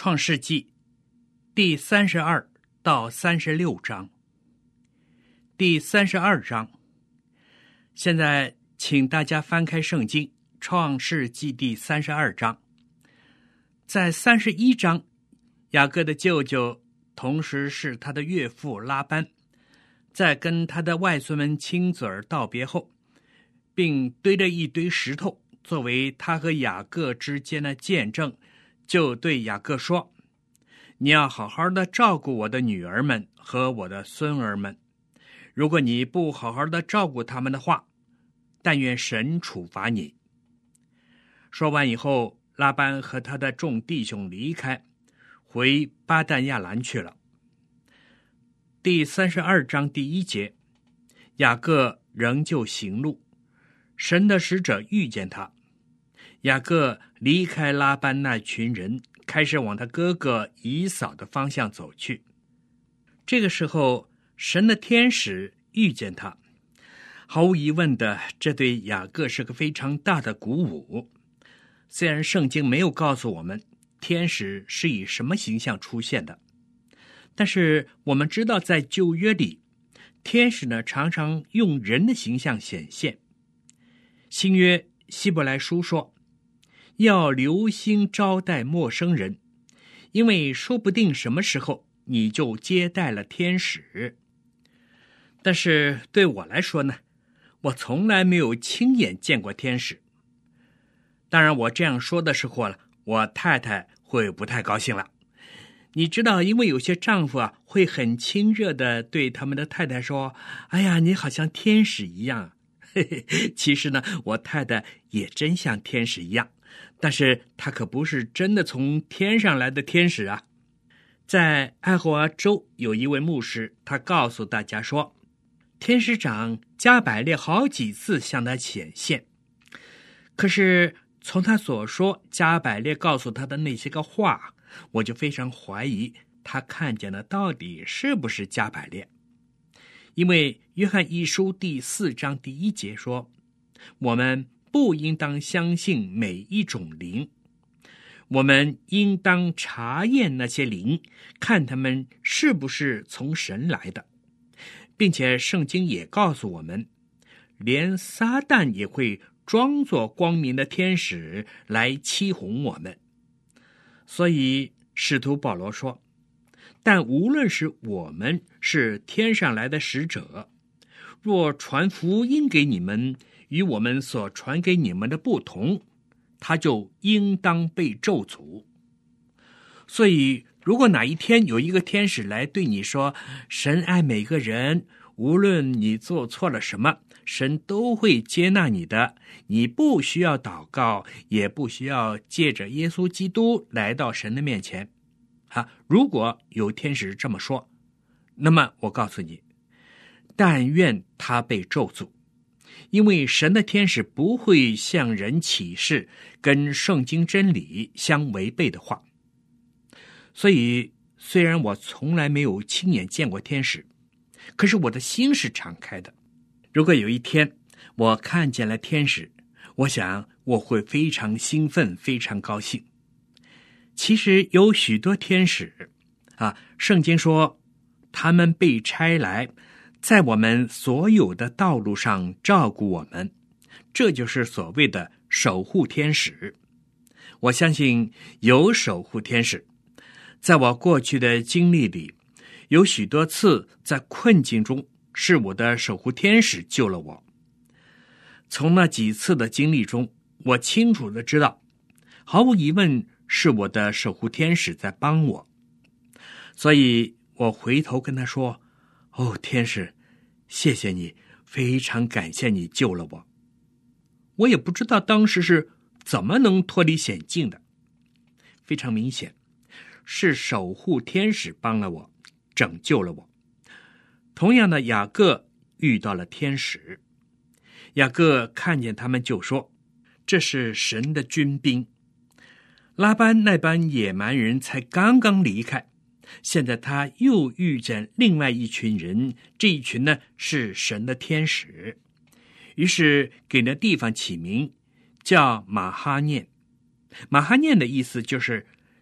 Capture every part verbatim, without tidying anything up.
创世纪第三十二到三十六章。第三十二章，现在请大家翻开圣经创世纪第三十二章。在三十一章，雅各的舅舅同时是他的岳父拉班，在跟他的外孙们亲嘴儿道别后，并堆着一堆石头作为他和雅各之间的见证，就对雅各说：你要好好的照顾我的女儿们和我的孙儿们，如果你不好好的照顾他们的话，但愿神处罚你。说完以后，拉班和他的众弟兄离开，回巴旦亚兰去了。第三十二章第一节，雅各仍旧行路，神的使者遇见他。雅各离开拉班那群人，开始往他哥哥以扫的方向走去。这个时候，神的天使遇见他，毫无疑问的，这对雅各是个非常大的鼓舞。虽然圣经没有告诉我们天使是以什么形象出现的，但是我们知道在旧约里，天使呢常常用人的形象显现。新约希伯来书说，要留心招待陌生人，因为说不定什么时候你就接待了天使。但是对我来说呢，我从来没有亲眼见过天使。当然我这样说的时候了，我太太会不太高兴了。你知道，因为有些丈夫啊会很亲热的对他们的太太说，哎呀，你好像天使一样。嘿嘿，其实呢，我太太也真像天使一样，但是她可不是真的从天上来的天使啊。在爱荷华州有一位牧师，他告诉大家说，天使长加百列好几次向他显现，可是从他所说加百列告诉他的那些个话，我就非常怀疑他看见的到底是不是加百列。因为约翰一书第四章第一节说，我们不应当相信每一种灵，我们应当查验那些灵，看他们是不是从神来的。并且圣经也告诉我们，连撒旦也会装作光明的天使来欺哄我们。所以使徒保罗说，但无论是我们是天上来的使者，若传福音给你们，与我们所传给你们的不同，他就应当被咒诅。所以如果哪一天有一个天使来对你说，神爱每个人，无论你做错了什么，神都会接纳你的，你不需要祷告，也不需要借着耶稣基督来到神的面前。啊，如果有天使这么说，那么我告诉你，但愿他被咒诅，因为神的天使不会向人启示跟圣经真理相违背的话。所以虽然我从来没有亲眼见过天使，可是我的心是敞开的。如果有一天我看见了天使，我想我会非常兴奋，非常高兴。其实有许多天使啊，圣经说他们被差来在我们所有的道路上照顾我们，这就是所谓的守护天使。我相信有守护天使。在我过去的经历里，有许多次在困境中，是我的守护天使救了我。从那几次的经历中，我清楚地知道，毫无疑问是我的守护天使在帮我。所以我回头跟他说，哦，天使，谢谢你，非常感谢你救了我。我也不知道当时是怎么能脱离险境的。非常明显，是守护天使帮了我，拯救了我。同样的，雅各遇到了天使，雅各看见他们就说，这是神的军兵。拉班那班野蛮人才刚刚离开，现在他又遇见另外一群人，这一群呢是神的天使，于是给那地方起名叫马哈念。马哈念的意思就是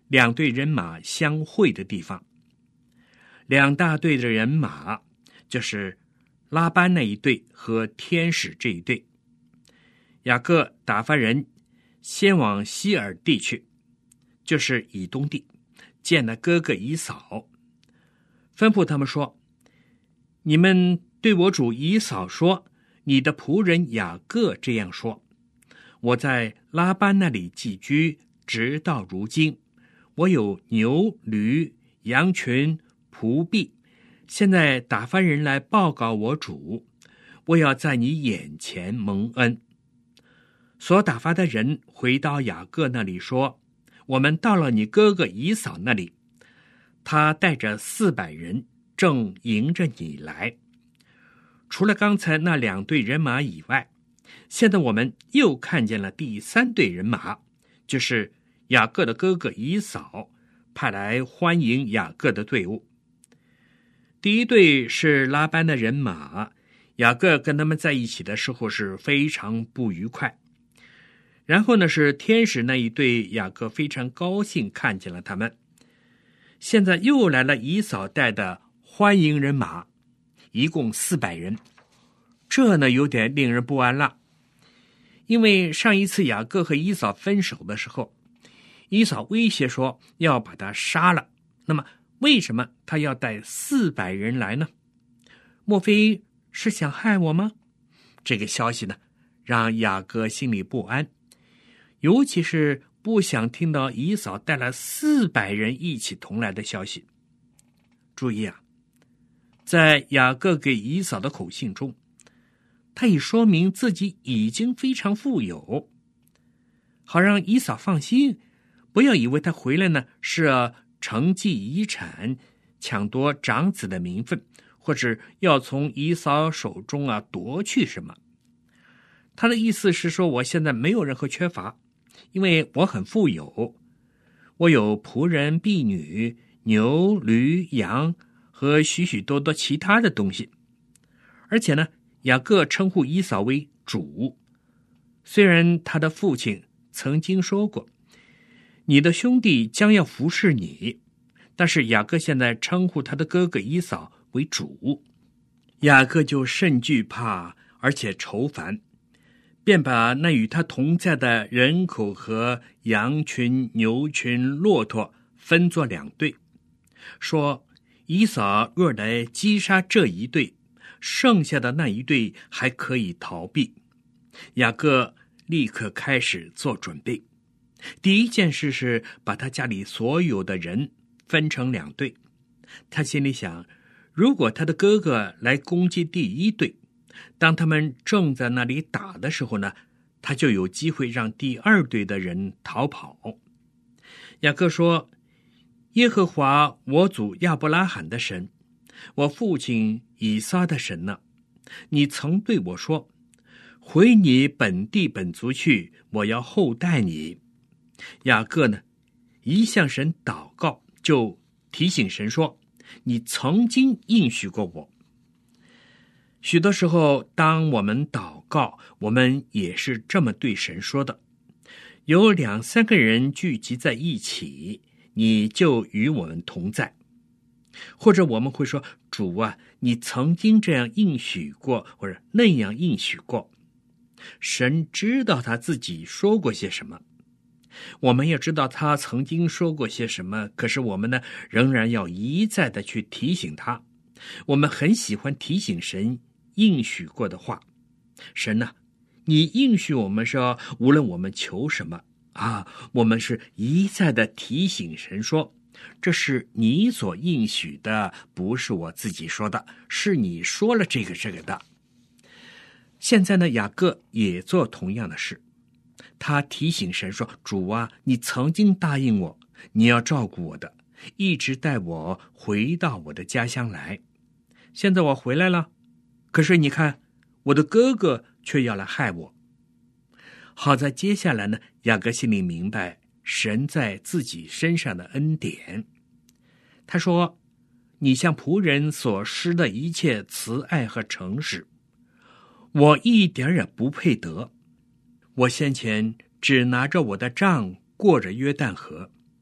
两队人马相会的地方。两大队的人马就是拉班那一队和天使这一队。雅各打发人先往西尔地去，就是以东地，见了哥哥以扫，吩咐他们说：你们对我主以扫说，你的仆人雅各这样说，我在拉班那里寄居，直到如今，我有牛驴羊群仆婢，现在打发人来报告我主，我要在你眼前蒙恩。所打发的人回到雅各那里说，我们到了你哥哥以扫那里，他带着四百人正迎着你来。除了刚才那两队人马以外，现在我们又看见了第三队人马，就是雅各的哥哥以扫派来欢迎雅各的队伍。第一队是拉班的人马，雅各跟他们在一起的时候是非常不愉快。然后呢，是天使那一队，雅各非常高兴看见了他们。现在又来了以扫带的欢迎人马，一共四百人，这呢有点令人不安了。因为上一次雅各和以扫分手的时候，以扫威胁说要把他杀了，那么为什么他要带四百人来呢？莫非是想害我吗？这个消息呢，让雅各心里不安，尤其是不想听到以扫带了四百人一起同来的消息。注意啊，在雅各给以扫的口信中，他已说明自己已经非常富有，好让以扫放心，不要以为他回来呢是要承继遗产，抢夺长子的名分，或者要从以扫手中啊夺去什么。他的意思是说，我现在没有任何缺乏，因为我很富有，我有仆人婢女、牛驴羊和许许多多其他的东西。而且呢，雅各称呼以扫为主，虽然他的父亲曾经说过你的兄弟将要服侍你，但是雅各现在称呼他的哥哥以扫为主。雅各就甚惧怕，而且愁烦，便把那与他同在的人口和羊群、牛群、骆驼分作两队，说以扫若来击杀这一队，剩下的那一队还可以逃避。雅各立刻开始做准备，第一件事是把他家里所有的人分成两队。他心里想，如果他的哥哥来攻击第一队，当他们正在那里打的时候呢，他就有机会让第二队的人逃跑。雅各说，耶和华我祖亚伯拉罕的神，我父亲以撒的神呢，你曾对我说，回你本地本族去，我要厚待你。雅各呢，一向神祷告，就提醒神说，你曾经应许过我。许多时候当我们祷告，我们也是这么对神说的，有两三个人聚集在一起，你就与我们同在。或者我们会说，主啊，你曾经这样应许过，或者那样应许过。神知道他自己说过些什么，我们也知道他曾经说过些什么，可是我们呢，仍然要一再的去提醒他。我们很喜欢提醒神应许过的话。神啊，你应许我们说，无论我们求什么啊，我们是一再的提醒神说，这是你所应许的，不是我自己说的，是你说了这个这个的。现在呢，雅各也做同样的事，他提醒神说，主啊，你曾经答应我，你要照顾我的，一直带我回到我的家乡来。现在我回来了，可是你看，我的哥哥却要来害我。好在接下来呢，雅各心里明白神在自己身上的恩典。他说，你向仆人所施的一切慈爱和诚实，我一点也不配得。我先前只拿着我的杖过着约旦河，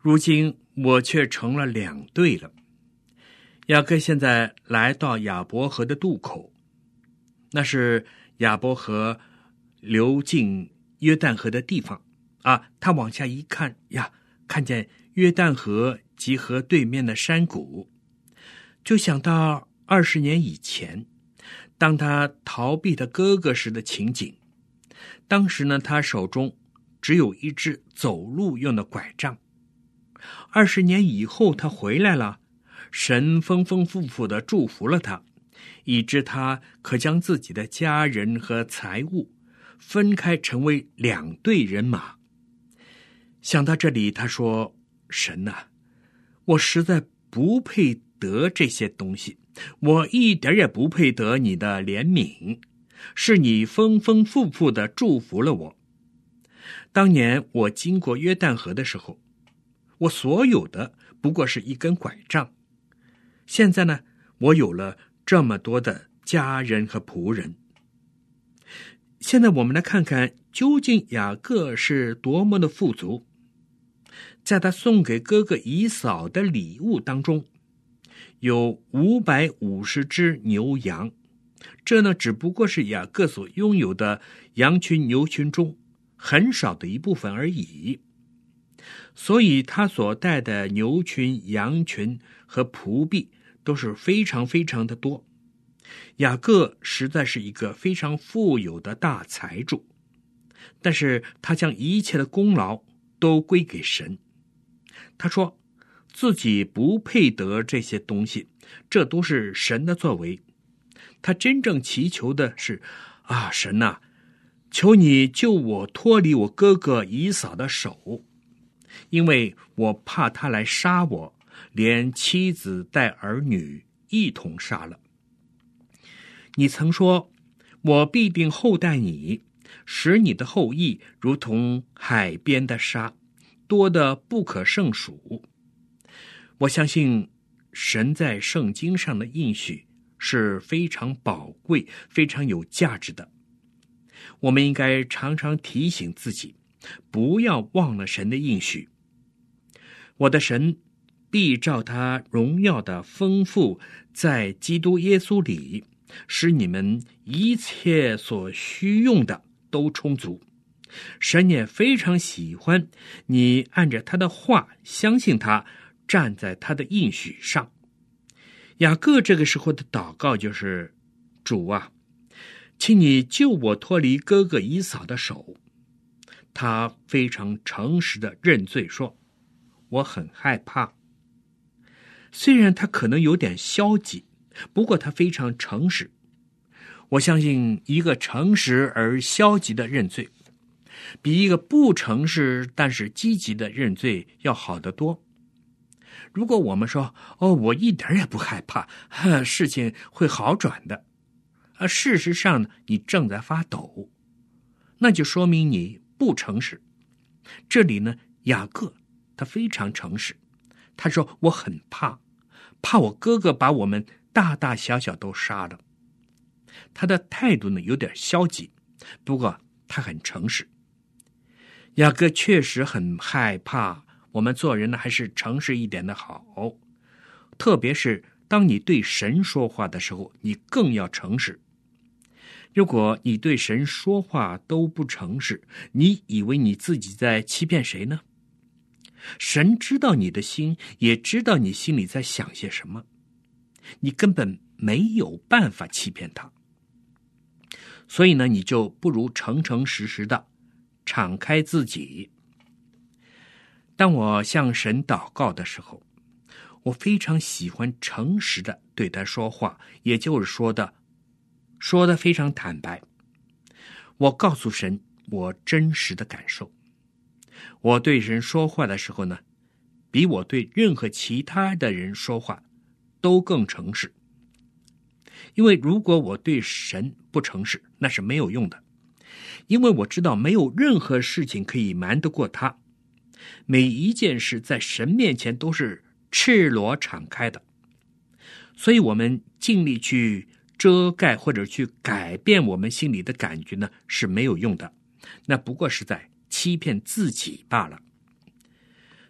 如今我却成了两队了。雅各现在来到亚伯河的渡口，那是亚伯河流进约旦河的地方啊。他往下一看呀，看见约旦河及河对面的山谷，就想到二十年以前，当他逃避他哥哥时的情景。当时呢，他手中只有一只走路用的拐杖。二十年以后，他回来了，神丰丰富富地祝福了他，以致他可将自己的家人和财物分开，成为两队人马。想到这里，他说：神啊，我实在不配得这些东西，我一点也不配得你的怜悯，是你丰丰富富地祝福了我。当年我经过约旦河的时候，我所有的不过是一根拐杖，现在呢，我有了这么多的家人和仆人。现在我们来看看，究竟雅各是多么的富足。在他送给哥哥以扫的礼物当中，有五百五十只牛羊，这呢只不过是雅各所拥有的羊群牛群中很少的一部分而已。所以他所带的牛群、羊群和仆婢都是非常非常的多。雅各实在是一个非常富有的大财主，但是他将一切的功劳都归给神。他说自己不配得这些东西，这都是神的作为。他真正祈求的是啊，神啊，求你救我脱离我哥哥以扫的手，因为我怕他来杀我，连妻子带儿女一同杀了。你曾说，我必定厚待你，使你的后裔如同海边的沙，多得不可胜数。我相信神在圣经上的应许是非常宝贵、非常有价值的。我们应该常常提醒自己，不要忘了神的应许。我的神必照他荣耀的丰富，在基督耶稣里，使你们一切所需用的都充足。神也非常喜欢你按着他的话，相信他，站在他的应许上。雅各这个时候的祷告就是：主啊，请你救我脱离哥哥以扫的手。他非常诚实的认罪说，我很害怕。虽然他可能有点消极，不过他非常诚实。我相信一个诚实而消极的认罪，比一个不诚实但是积极的认罪要好得多。如果我们说，哦，我一点也不害怕，事情会好转的，而事实上呢，你正在发抖，那就说明你不诚实。这里呢，雅各他非常诚实，他说我很怕，怕我哥哥把我们大大小小都杀了。他的态度呢有点消极，不过他很诚实。雅各确实很害怕，我们做人呢还是诚实一点的好，特别是当你对神说话的时候，你更要诚实。如果你对神说话都不诚实，你以为你自己在欺骗谁呢？神知道你的心，也知道你心里在想些什么，你根本没有办法欺骗他。所以呢，你就不如诚诚实实的敞开自己。当我向神祷告的时候，我非常喜欢诚实的对他说话，也就是说的说的非常坦白。我告诉神我真实的感受。我对人说话的时候呢，比我对任何其他的人说话都更诚实。因为如果我对神不诚实，那是没有用的。因为我知道没有任何事情可以瞒得过他，每一件事在神面前都是赤裸敞开的。所以我们尽力去遮盖或者去改变我们心里的感觉呢，是没有用的，那不过是在欺骗自己罢了。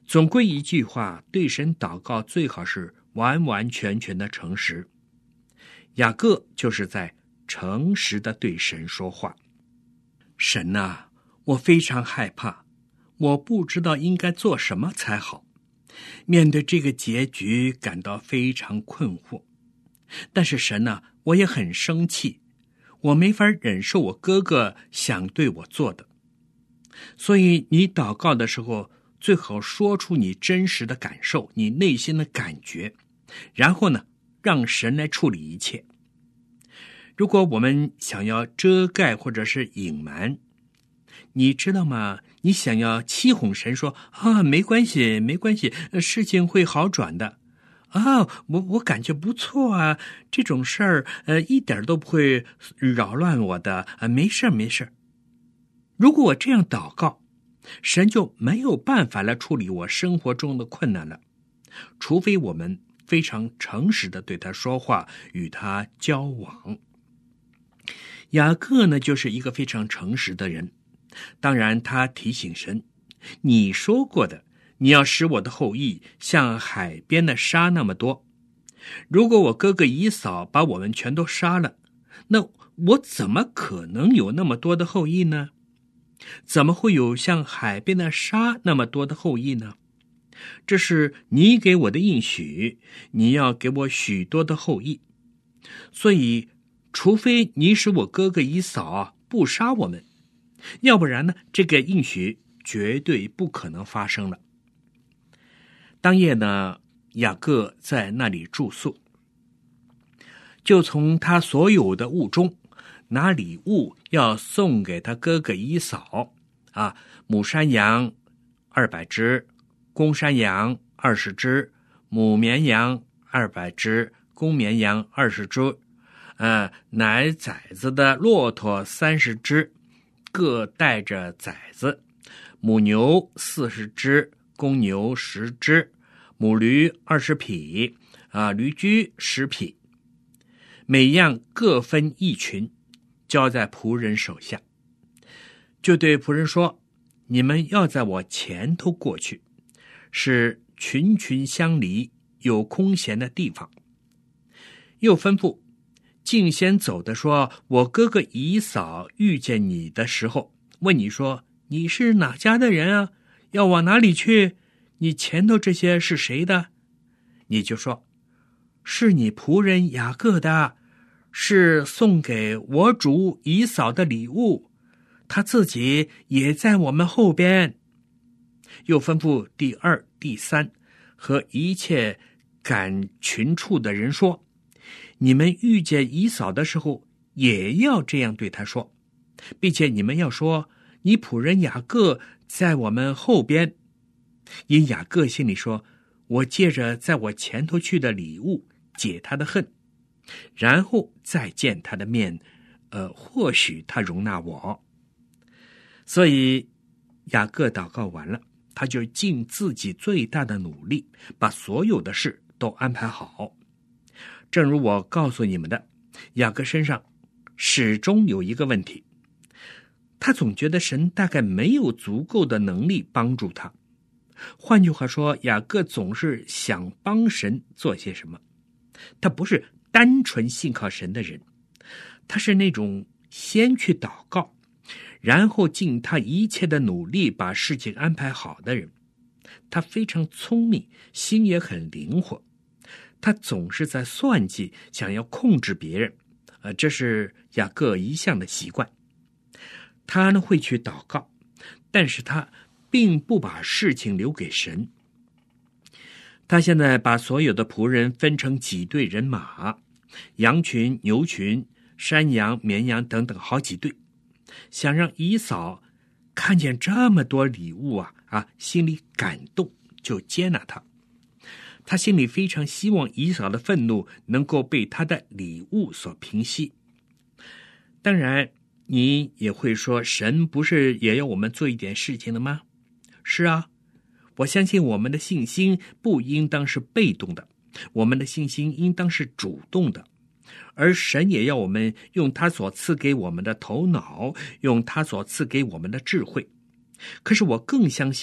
总归一句话，对神祷告最好是完完全全的诚实。雅各就是在诚实的对神说话。神啊，我非常害怕，我不知道应该做什么才好，面对这个结局感到非常困惑。但是神啊，我也很生气，我没法忍受我哥哥想对我做的。所以你祷告的时候，最好说出你真实的感受，你内心的感觉，然后呢，让神来处理一切。如果我们想要遮盖或者是隐瞒，你知道吗？你想要欺哄神说啊，没关系，没关系，事情会好转的。啊，我我感觉不错啊，这种事儿，呃，一点都不会扰乱我的，啊，没事没事。如果我这样祷告，神就没有办法来处理我生活中的困难了，除非我们非常诚实的对他说话，与他交往。雅各呢，就是一个非常诚实的人。当然他提醒神，你说过的，你要使我的后裔像海边的沙那么多。如果我哥哥以扫把我们全都杀了，那我怎么可能有那么多的后裔呢？怎么会有像海边的沙那么多的后裔呢？这是你给我的应许，你要给我许多的后裔。所以除非你使我哥哥以扫不杀我们，要不然呢，这个应许绝对不可能发生了。当夜呢，雅各在那里住宿，就从他所有的物中拿礼物要送给他哥哥以扫啊，母山羊二百只，公山羊二十只，母绵羊二百只，公绵羊二十只，呃，奶崽子的骆驼三十只，各带着崽子，母牛四十只，公牛十只，母驴二十匹，啊，驴驹十匹，每样各分一群，交在仆人手下。就对仆人说，你们要在我前头过去，是群群相离，有空闲的地方。又吩咐竟先走的说，我哥哥以扫遇见你的时候，问你说，你是哪家的人啊？要往哪里去？你前头这些是谁的？你就说，是你仆人雅各的，是送给我主以扫的礼物，他自己也在我们后边。又吩咐第二、第三和一切赶群畜的人说，你们遇见以扫的时候，也要这样对他说，并且你们要说，你仆人雅各在我们后边。因雅各心里说，我借着在我前头去的礼物解他的恨，然后再见他的面，呃，或许他容纳我。所以雅各祷告完了，他就尽自己最大的努力，把所有的事都安排好。正如我告诉你们的，雅各身上始终有一个问题，他总觉得神大概没有足够的能力帮助他。换句话说，雅各总是想帮神做些什么，他不是单纯信靠神的人，他是那种先去祷告，然后尽他一切的努力把事情安排好的人。他非常聪明，心也很灵活，他总是在算计，想要控制别人，呃，这是雅各一向的习惯。他呢会去祷告，但是他并不把事情留给神。他现在把所有的仆人分成几队人马，羊群、牛群、山羊、绵羊等等好几队，想让以扫看见这么多礼物啊啊，心里感动，就接纳他。他心里非常希望以扫的愤怒能够被他的礼物所平息。当然你也会说，神不是也要我们做一点事情的吗？是啊，我相信我们的信心不应当是被动的，我们的信心应当是主动的。而神也要我们用他所赐给我们的头脑，用他所赐给我们的智慧。可是我更相信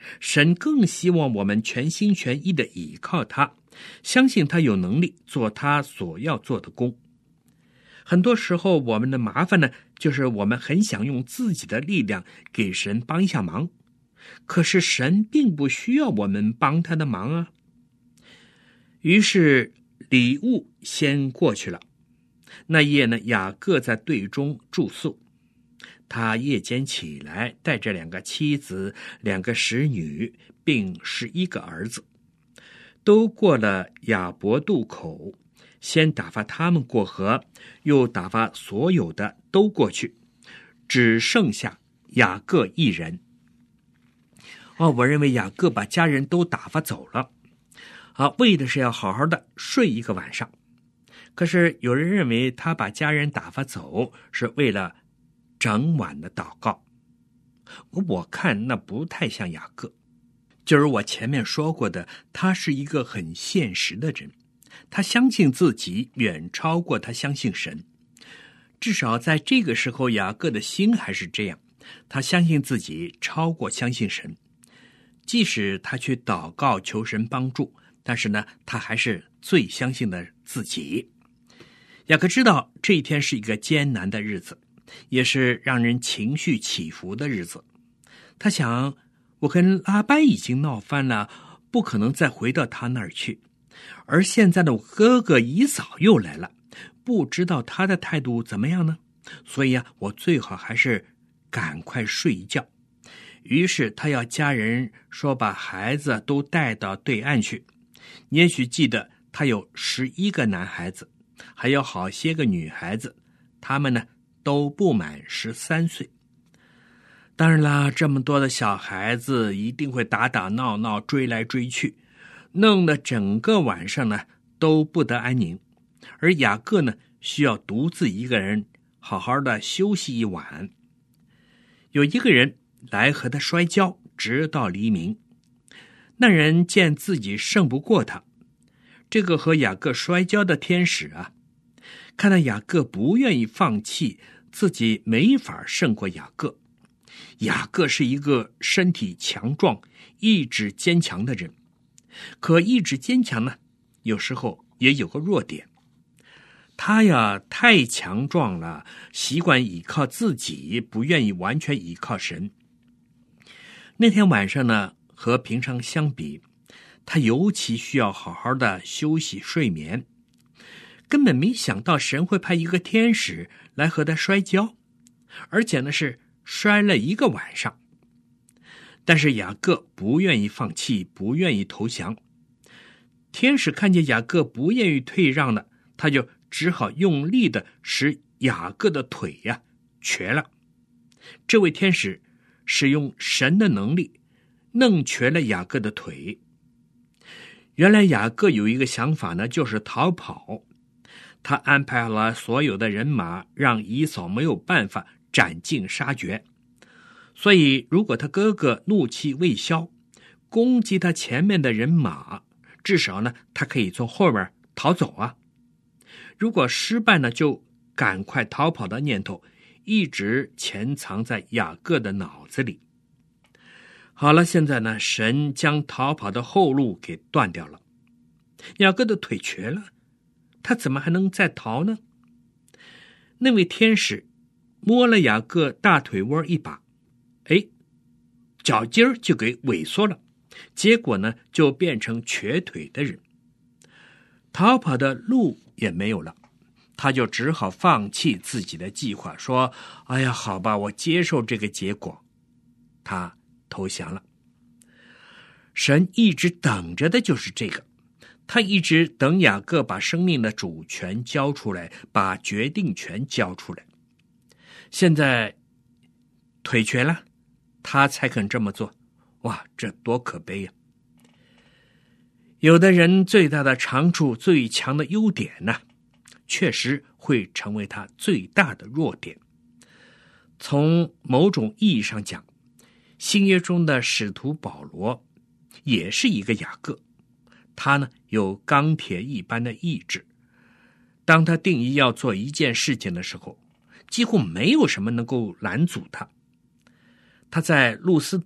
神更希望我们全心全意地倚靠他，相信他有能力做他所要做的工。很多时候我们的麻烦呢，就是我们很想用自己的力量给神帮一下忙，可是神并不需要我们帮他的忙啊。于是礼物先过去了。那夜呢，雅各在队中住宿。他夜间起来，带着两个妻子、两个使女，并十一个儿子，都过了雅博渡口，先打发他们过河，又打发所有的都过去，只剩下雅各一人。哦，我认为雅各把家人都打发走了，啊，为的是要好好的睡一个晚上。可是有人认为他把家人打发走是为了整晚的祷告，我看那不太像雅各。就是我前面说过的，他是一个很现实的人，他相信自己远超过他相信神。至少在这个时候，雅各的心还是这样，他相信自己超过相信神。即使他去祷告求神帮助，但是呢，他还是最相信的自己。雅各知道这一天是一个艰难的日子，也是让人情绪起伏的日子。他想，我跟拉班已经闹翻了，不可能再回到他那儿去。而现在的我哥哥以扫又来了，不知道他的态度怎么样呢？所以啊，我最好还是赶快睡一觉。于是他要家人说把孩子都带到对岸去。你也许记得，他有十一个男孩子，还有好些个女孩子，他们呢都不满十三岁。当然啦，这么多的小孩子一定会打打闹闹，追来追去，弄得整个晚上呢都不得安宁。而雅各呢，需要独自一个人好好的休息一晚。有一个人来和他摔跤，直到黎明。那人见自己胜不过他，这个和雅各摔跤的天使啊，看到雅各不愿意放弃，自己没法胜过雅各。雅各是一个身体强壮、意志坚强的人，可意志坚强呢，有时候也有个弱点。他呀，太强壮了，习惯依靠自己，不愿意完全依靠神。那天晚上呢，和平常相比，他尤其需要好好的休息睡眠。根本没想到神会派一个天使来和他摔跤，而且呢是摔了一个晚上。但是雅各不愿意放弃，不愿意投降。天使看见雅各不愿意退让了，他就只好用力的使雅各的腿呀、啊、瘸了。这位天使使用神的能力弄瘸了雅各的腿。原来雅各有一个想法呢，就是逃跑。他安排了所有的人马，让以扫没有办法斩尽杀绝。所以如果他哥哥怒气未消，攻击他前面的人马，至少呢他可以从后面逃走啊。如果失败呢，就赶快逃跑的念头一直潜藏在雅各的脑子里。好了，现在呢，神将逃跑的后路给断掉了。雅各的腿瘸了，他怎么还能再逃呢？那位天使摸了雅各大腿窝一把，哎，脚筋儿就给萎缩了，结果呢，就变成瘸腿的人。逃跑的路也没有了，他就只好放弃自己的计划，说：哎呀，好吧，我接受这个结果。他投降了。神一直等着的就是这个，他一直等雅各把生命的主权交出来，把决定权交出来。现在腿瘸了，他才肯这么做。哇，这多可悲呀！有的人最大的长处、最强的优点呢，确实会成为他最大的弱点。从某种意义上讲，新约中的使徒保罗也是一个雅各。他呢有钢铁一般的意志，当他定义要做一件事情的时候，几乎没有什么能够拦阻他。他在路斯德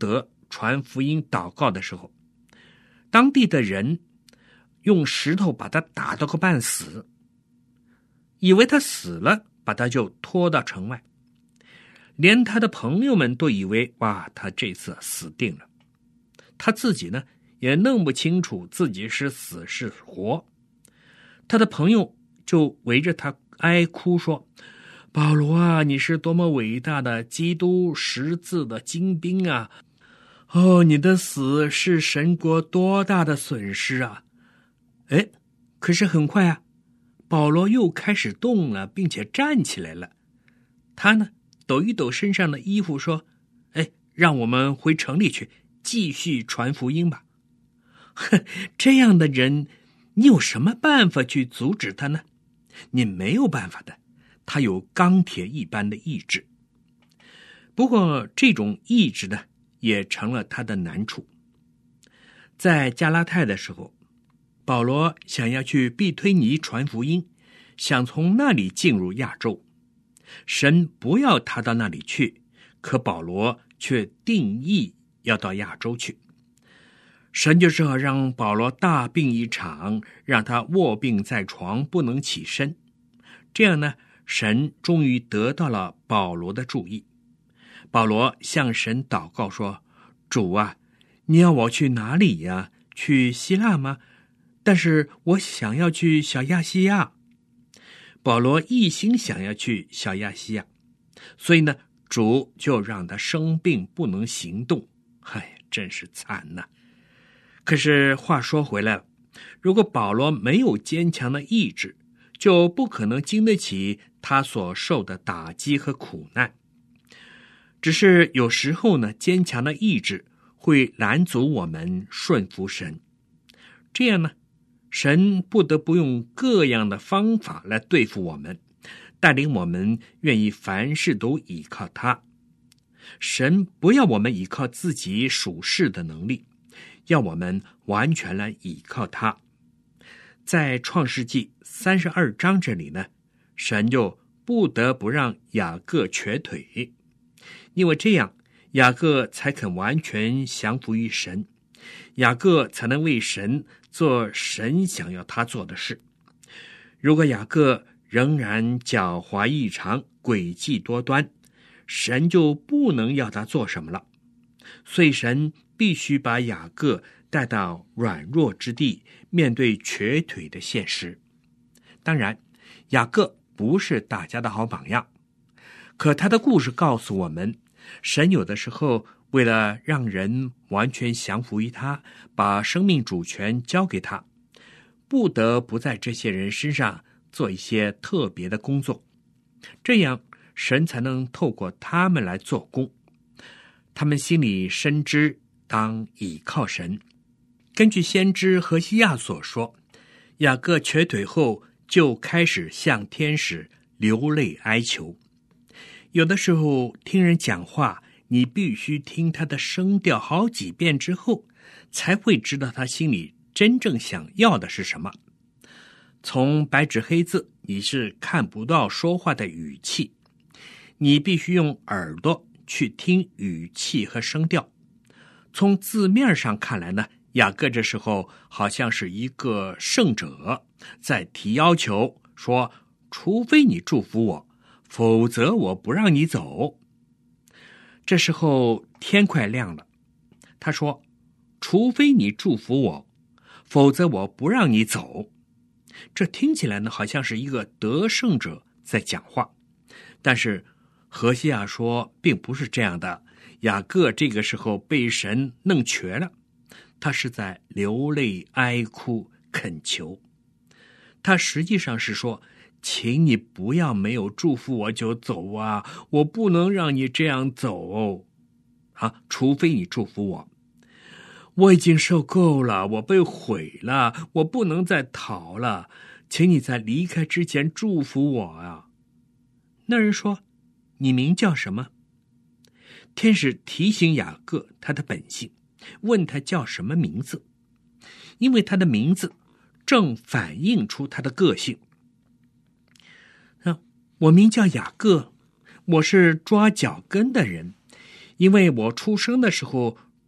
传福音祷告的时候，当地的人用石头把他打到个半死，以为他死了，把他就拖到城外。连他的朋友们都以为，哇，他这次死定了。他自己呢，也弄不清楚自己是死是活。他的朋友就围着他哀哭说，保罗啊，你是多么伟大的基督十字的精兵啊！哦，你的死是神国多大的损失啊！哎，可是很快啊，保罗又开始动了，并且站起来了。他呢，抖一抖身上的衣服说，哎，让我们回城里去继续传福音吧。哼，这样的人，你有什么办法去阻止他呢？你没有办法的，他有钢铁一般的意志。不过这种意志呢，也成了他的难处。在加拉太的时候，保罗想要去庇推尼传福音，想从那里进入亚洲。神不要他到那里去，可保罗却定义要到亚洲去。神就只好让保罗大病一场，让他卧病在床，不能起身。这样呢，神终于得到了保罗的注意。保罗向神祷告说，主啊，你要我去哪里呀？去希腊吗？但是我想要去小亚细亚。保罗一心想要去小亚细亚，所以呢，主就让他生病不能行动。唉，真是惨呐！可是话说回来了，如果保罗没有坚强的意志，就不可能经得起他所受的打击和苦难。只是有时候呢，坚强的意志会拦阻我们顺服神。这样呢，神不得不用各样的方法来对付我们，带领我们愿意凡事都依靠他。神不要我们依靠自己属世的能力，要我们完全来依靠他。在创世纪三十二章这里呢，神就不得不让雅各瘸腿，因为这样雅各才肯完全降服于神，雅各才能为神做神想要他做的事。如果雅各仍然狡猾异常，诡计多端，神就不能要他做什么了。所以神必须把雅各带到软弱之地，面对瘸腿的现实。当然，雅各不是大家的好榜样，可他的故事告诉我们，神有的时候为了让人完全降服于他，把生命主权交给他，不得不在这些人身上做一些特别的工作，这样神才能透过他们来做工。他们心里深知当倚靠神。根据先知何西亚所说，雅各瘸腿后就开始向天使流泪哀求。有的时候听人讲话，你必须听他的声调好几遍之后，才会知道他心里真正想要的是什么。从白纸黑字，你是看不到说话的语气，你必须用耳朵去听语气和声调。从字面上看来呢，雅各这时候好像是一个圣者，在提要求说，除非你祝福我，否则我不让你走。这时候天快亮了，他说，除非你祝福我，否则我不让你走。这听起来呢，好像是一个得胜者在讲话，但是何西阿说并不是这样的。雅各这个时候被神弄瘸了，他是在流泪哀哭恳求。他实际上是说，请你不要没有祝福我就走啊，我不能让你这样走啊，除非你祝福我。我已经受够了，我被毁了，我不能再逃了，请你在离开之前祝福我啊。那人说，你名叫什么？天使提醒雅各他的本性，问他叫什么名字，因为他的名字正反映出他的个性。啊，我名叫雅各，我是抓脚跟的人，因为我出生的时候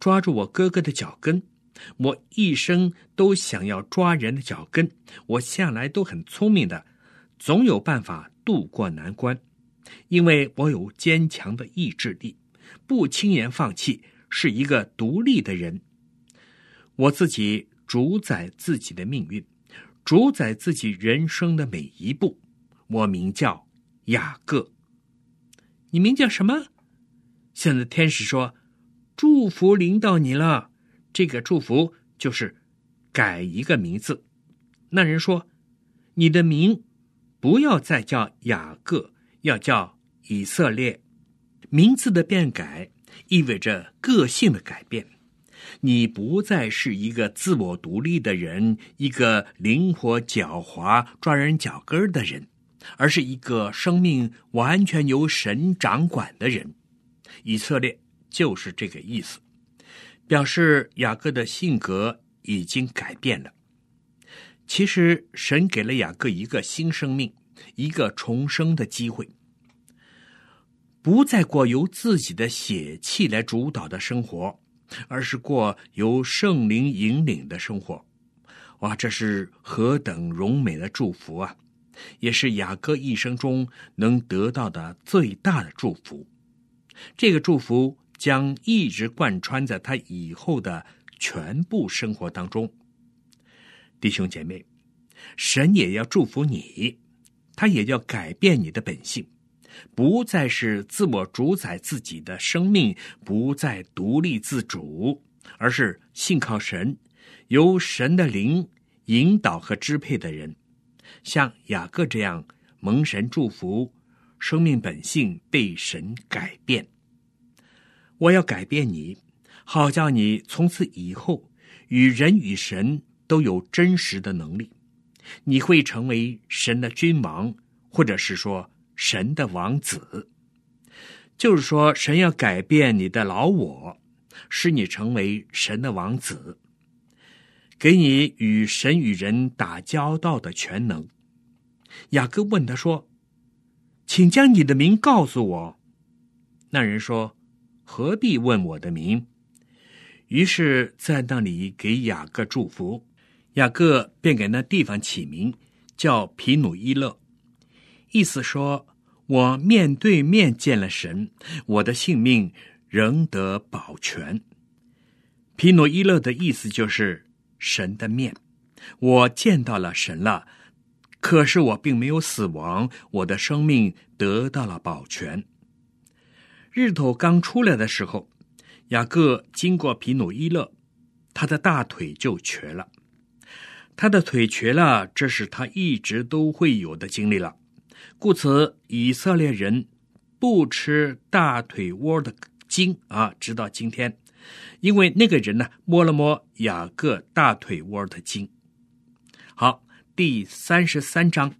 抓住我哥哥的脚跟。我一生都想要抓人的脚跟，我向来都很聪明的，总有办法渡过难关，因为我有坚强的意志力，不轻言放弃，是一个独立的人。我自己主宰自己的命运，主宰自己人生的每一步。我名叫雅各。你名叫什么？现在天使说，祝福临到你了。这个祝福就是改一个名字。那人说，你的名不要再叫雅各，要叫以色列。名字的变改意味着个性的改变，你不再是一个自我独立的人，一个灵活狡猾抓人脚跟的人，而是一个生命完全由神掌管的人。以色列就是这个意思，表示雅各的性格已经改变了。其实神给了雅各一个新生命，一个重生的机会，不再过由自己的血气来主导的生活，而是过由圣灵引领的生活。哇，这是何等荣美的祝福啊！也是雅各一生中能得到的最大的祝福。这个祝福将一直贯穿在他以后的全部生活当中。弟兄姐妹，神也要祝福你，他也要改变你的本性，不再是自我主宰自己的生命，不再独立自主，而是信靠神，由神的灵引导和支配的人。像雅各这样蒙神祝福，生命本性被神改变。我要改变你，好叫你从此以后与人与神都有真实的能力。你会成为神的君王，或者是说神的王子。就是说，神要改变你的老我，使你成为神的王子，给你与神与人打交道的全能。雅各问他说，请将你的名告诉我。那人说，何必问我的名？于是在那里给雅各祝福。雅各便给那地方起名叫皮努伊勒，意思说，我面对面见了神，我的性命仍得保全。皮努伊勒的意思就是神的面，我见到了神了，可是我并没有死亡，我的生命得到了保全。日头刚出来的时候，雅各经过皮努伊勒，他的大腿就瘸了。他的腿瘸了，这是他一直都会有的经历了。故此以色列人不吃大腿窝的筋啊，直到今天，因为那个人呢摸了摸雅各大腿窝的筋。好，第三十三章，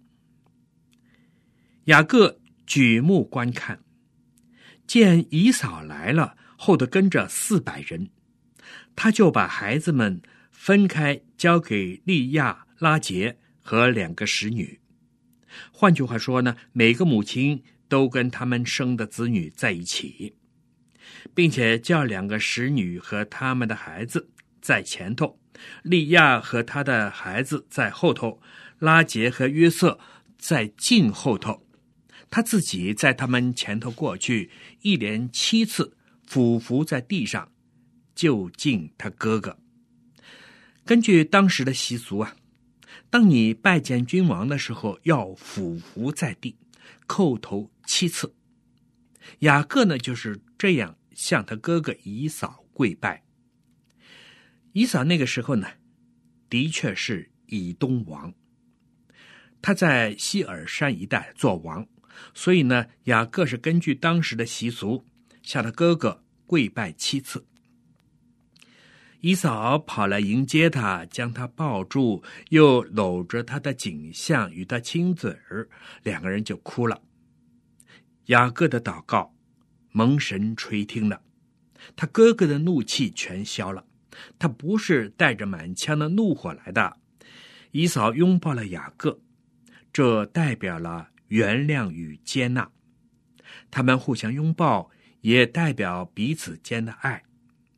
雅各举目观看，见以扫来了，后头跟着四百人，他就把孩子们分开，交给利亚、拉结和两个使女。换句话说呢，每个母亲都跟他们生的子女在一起，并且叫两个使女和他们的孩子在前头，利亚和他的孩子在后头，拉结和约瑟在近后头。他自己在他们前头过去，一连七次俯伏在地上，就近他哥哥。根据当时的习俗啊，当你拜见君王的时候，要俯伏在地，叩头七次。雅各呢，就是这样向他哥哥以扫跪拜。以扫那个时候呢，的确是以东王，他在希尔山一带做王，所以呢，雅各是根据当时的习俗，向他哥哥跪拜七次。以扫跑来迎接他，将他抱住，又搂着他的颈项与他亲嘴儿，两个人就哭了。雅各的祷告蒙神垂听了，他哥哥的怒气全消了，他不是带着满腔的怒火来的。以扫拥抱了雅各，这代表了原谅与接纳，他们互相拥抱，也代表彼此间的爱。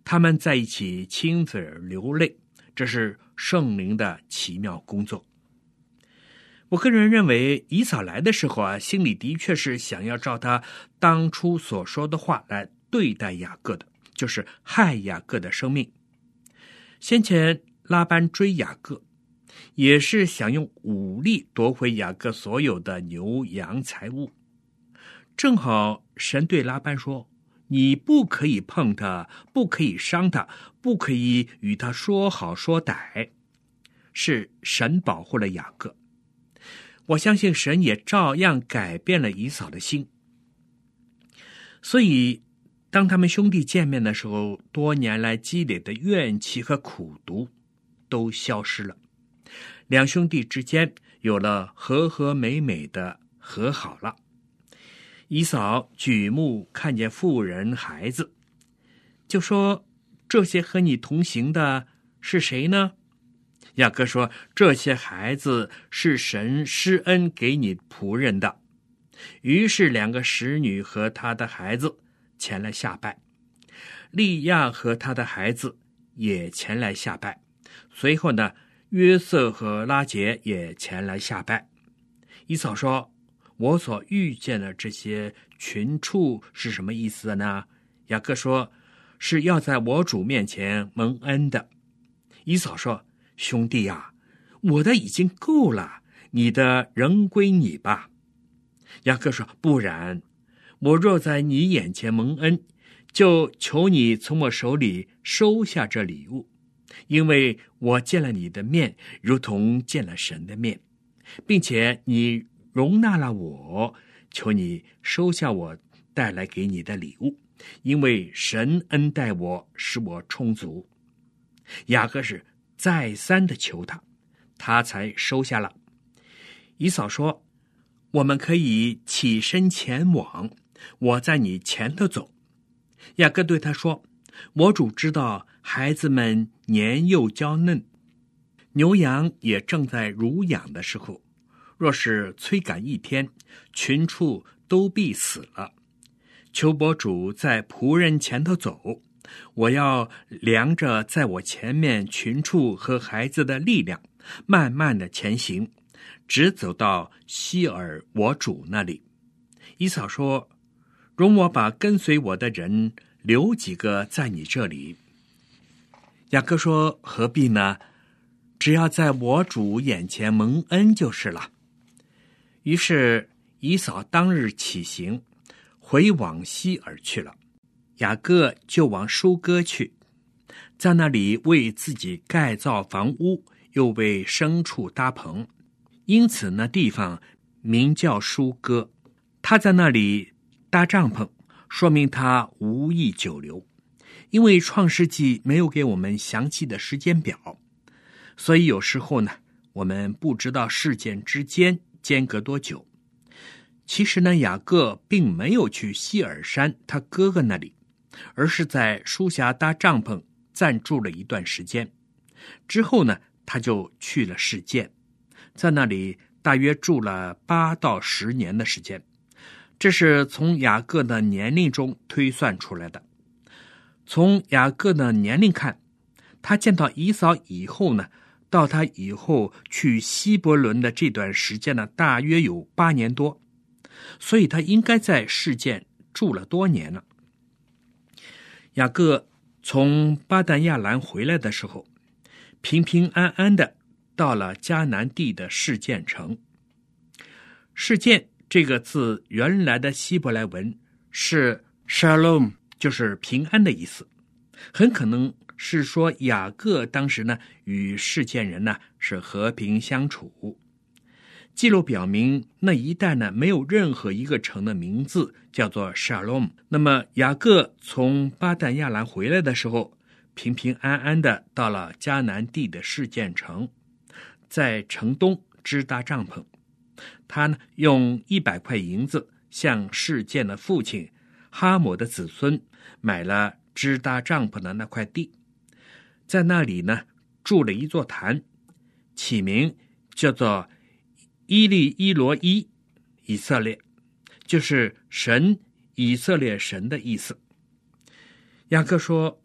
他们在一起亲嘴流泪，这是圣灵的奇妙工作。我个人认为，以扫来的时候啊，心里的确是想要照他当初所说的话来对待雅各的，就是害雅各的生命。先前拉班追雅各，也是想用武力夺回雅各所有的牛羊财物。正好神对拉班说，你不可以碰他，不可以伤他，不可以与他说好说歹，是神保护了雅各。我相信神也照样改变了以扫的心。所以当他们兄弟见面的时候，多年来积累的怨气和苦毒都消失了，两兄弟之间有了和和美美的和好了。以扫举目看见妇人孩子，就说，这些和你同行的是谁呢？雅各说，这些孩子是神施恩给你仆人的。于是两个使女和他的孩子前来下拜，利亚和他的孩子也前来下拜。随后呢，约瑟和拉结也前来下拜。以扫说，我所遇见的这些群畜是什么意思呢？雅各说，是要在我主面前蒙恩的。以扫说，兄弟啊，我的已经够了，你的仍归你吧。雅各说，不然，我若在你眼前蒙恩，就求你从我手里收下这礼物，因为我见了你的面，如同见了神的面，并且你容纳了我，求你收下我带来给你的礼物，因为神恩待我，使我充足。雅各是再三的求他，他才收下了。以扫说，我们可以起身前往，我在你前头走。雅各对他说，我主知道孩子们年幼娇嫩，牛羊也正在乳养的时候，若是催赶一天，群畜都必死了。求伯主在仆人前头走，我要量着在我前面群畜和孩子的力量，慢慢的前行，直走到希尔我主那里。以扫说，容我把跟随我的人留几个在你这里。雅各说，何必呢？只要在我主眼前蒙恩就是了。于是以扫当日起行，回往西珥去了。雅各就往舒歌去，在那里为自己盖造房屋，又为牲畜搭棚，因此那地方名叫舒歌。他在那里搭帐篷，说明他无意久留。因为创世纪没有给我们详细的时间表，所以有时候呢，我们不知道事件之间间隔多久。其实呢，雅各并没有去希尔山他哥哥那里，而是在书辖搭帐篷暂住了一段时间。之后呢，他就去了示剑，在那里大约住了八到十年的时间。这是从雅各的年龄中推算出来的。从雅各的年龄看，他见到以扫以后呢，到他以后去希伯伦的这段时间呢，大约有八年多，所以他应该在示剑住了多年了。雅各从巴旦亚兰回来的时候，平平安安的到了迦南地的示剑城。示剑这个字原来的希伯来文是 Shalom， 就是平安的意思，很可能是说雅各当时呢与示剑人呢是和平相处。记录表明那一带呢没有任何一个城的名字叫做 Shalom。 那么雅各从巴旦亚兰回来的时候，平平安安的到了迦南地的示剑城，在城东支搭帐篷。他呢用一百块银子向示剑的父亲哈姆的子孙买了支搭帐篷的那块地，在那里呢筑了一座坛，起名叫做伊利伊罗伊以色列，就是神以色列神的意思。雅各说，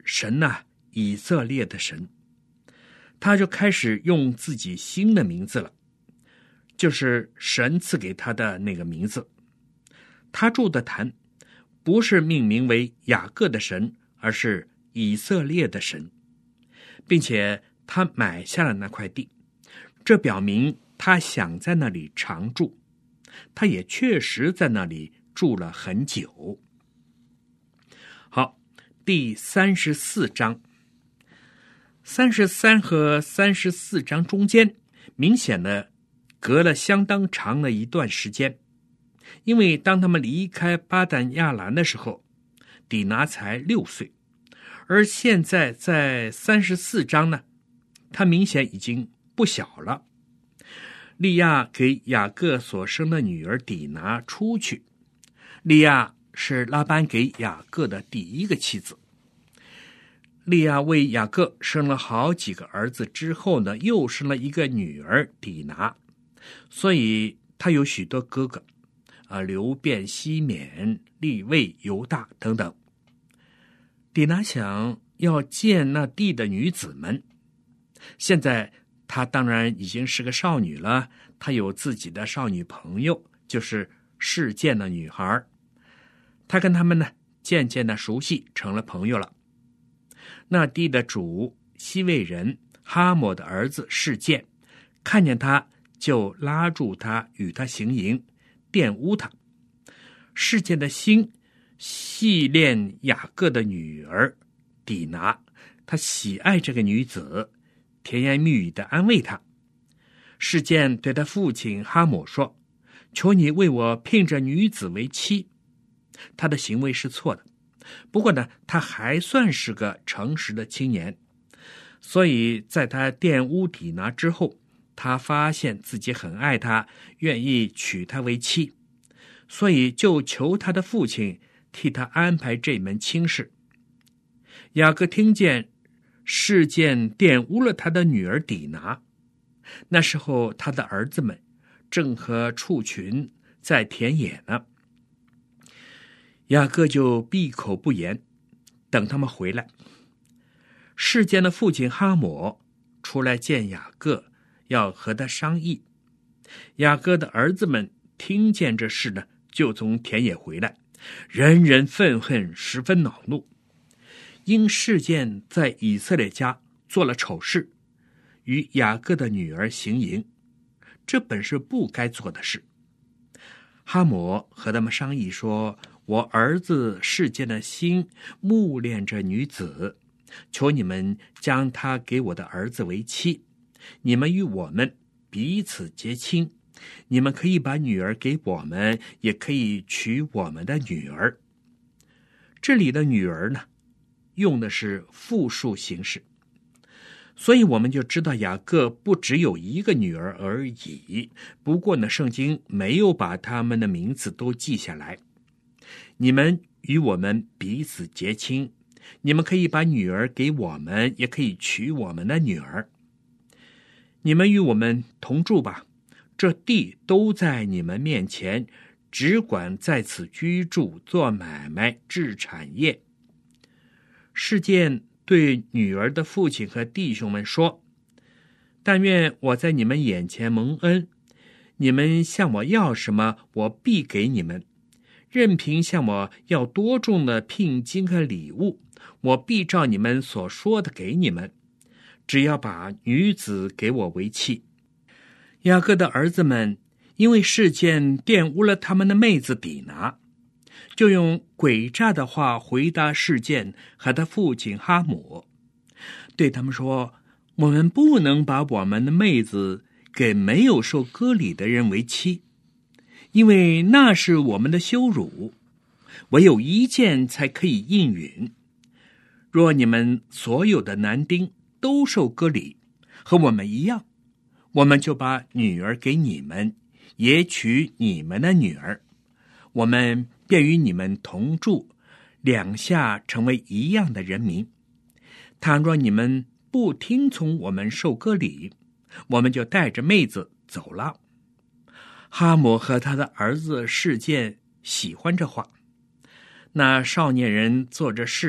神呐、啊，以色列的神。他就开始用自己新的名字了，就是神赐给他的那个名字。他住的坛不是命名为雅各的神，而是以色列的神，并且他买下了那块地，这表明他想在那里常住。他也确实在那里住了很久。好，第三十四章。三十三和三十四章中间明显的隔了相当长的一段时间，因为当他们离开巴旦亚兰的时候，底拿才六岁，而现在在三十四章呢，他明显已经不小了。利亚给雅各所生的女儿底拿出去。利亚是拉班给雅各的第一个妻子。利亚为雅各生了好几个儿子之后呢，又生了一个女儿底拿，所以他有许多哥哥，啊，流便、西缅、利未、犹大等等。底拿想要见那地的女子们，现在她当然已经是个少女了，她有自己的少女朋友，就是示剑的女孩。她跟他们呢渐渐的熟悉，成了朋友了。那地的主西魏人哈抹的儿子示剑看见他，就拉住他与他行营，玷污他。示剑的心系恋雅各的女儿底拿，他喜爱这个女子，甜言蜜语地安慰她。示剑对他父亲哈抹说：求你为我聘这女子为妻。他的行为是错的，不过呢，他还算是个诚实的青年，所以在他玷污底拿之后，他发现自己很爱她，愿意娶她为妻，所以就求他的父亲替他安排这门亲事。雅各听见示剑玷污了他的女儿底拿，那时候他的儿子们正和畜群在田野呢。雅各就闭口不言，等他们回来。示剑的父亲哈抹出来见雅各，要和他商议。雅各的儿子们听见这事呢，就从田野回来，人人愤恨，十分恼怒。因示剑在以色列家做了丑事，与雅各的女儿行淫，这本是不该做的事。哈抹和他们商议说：我儿子示剑的心慕恋这女子，求你们将她给我的儿子为妻，你们与我们彼此结亲，你们可以把女儿给我们，也可以娶我们的女儿。这里的女儿呢，用的是复数形式，所以我们就知道雅各不只有一个女儿而已。不过呢，圣经没有把他们的名字都记下来。你们与我们彼此结亲，你们可以把女儿给我们，也可以娶我们的女儿。你们与我们同住吧，这地都在你们面前，只管在此居住，做买卖，置产业。示剑对女儿的父亲和弟兄们说：但愿我在你们眼前蒙恩，你们向我要什么，我必给你们。任凭向我要多重的聘金和礼物，我必照你们所说的给你们，只要把女子给我为妻。雅各的儿子们因为示剑玷污了他们的妹子底拿，就用诡诈的话回答示剑和他父亲哈抹，对他们说：我们不能把我们的妹子给没有受割礼的人为妻，因为那是我们的羞辱，唯有一件才可以应允。若你们所有的男丁都受割礼，和我们一样，我们就把女儿给你们，也娶你们的女儿，我们便与你们同住，两下成为一样的人民。倘若你们不听从我们受割礼，我们就带着妹子走了。哈抹和他的儿子示剑喜欢这话，那少年人做着事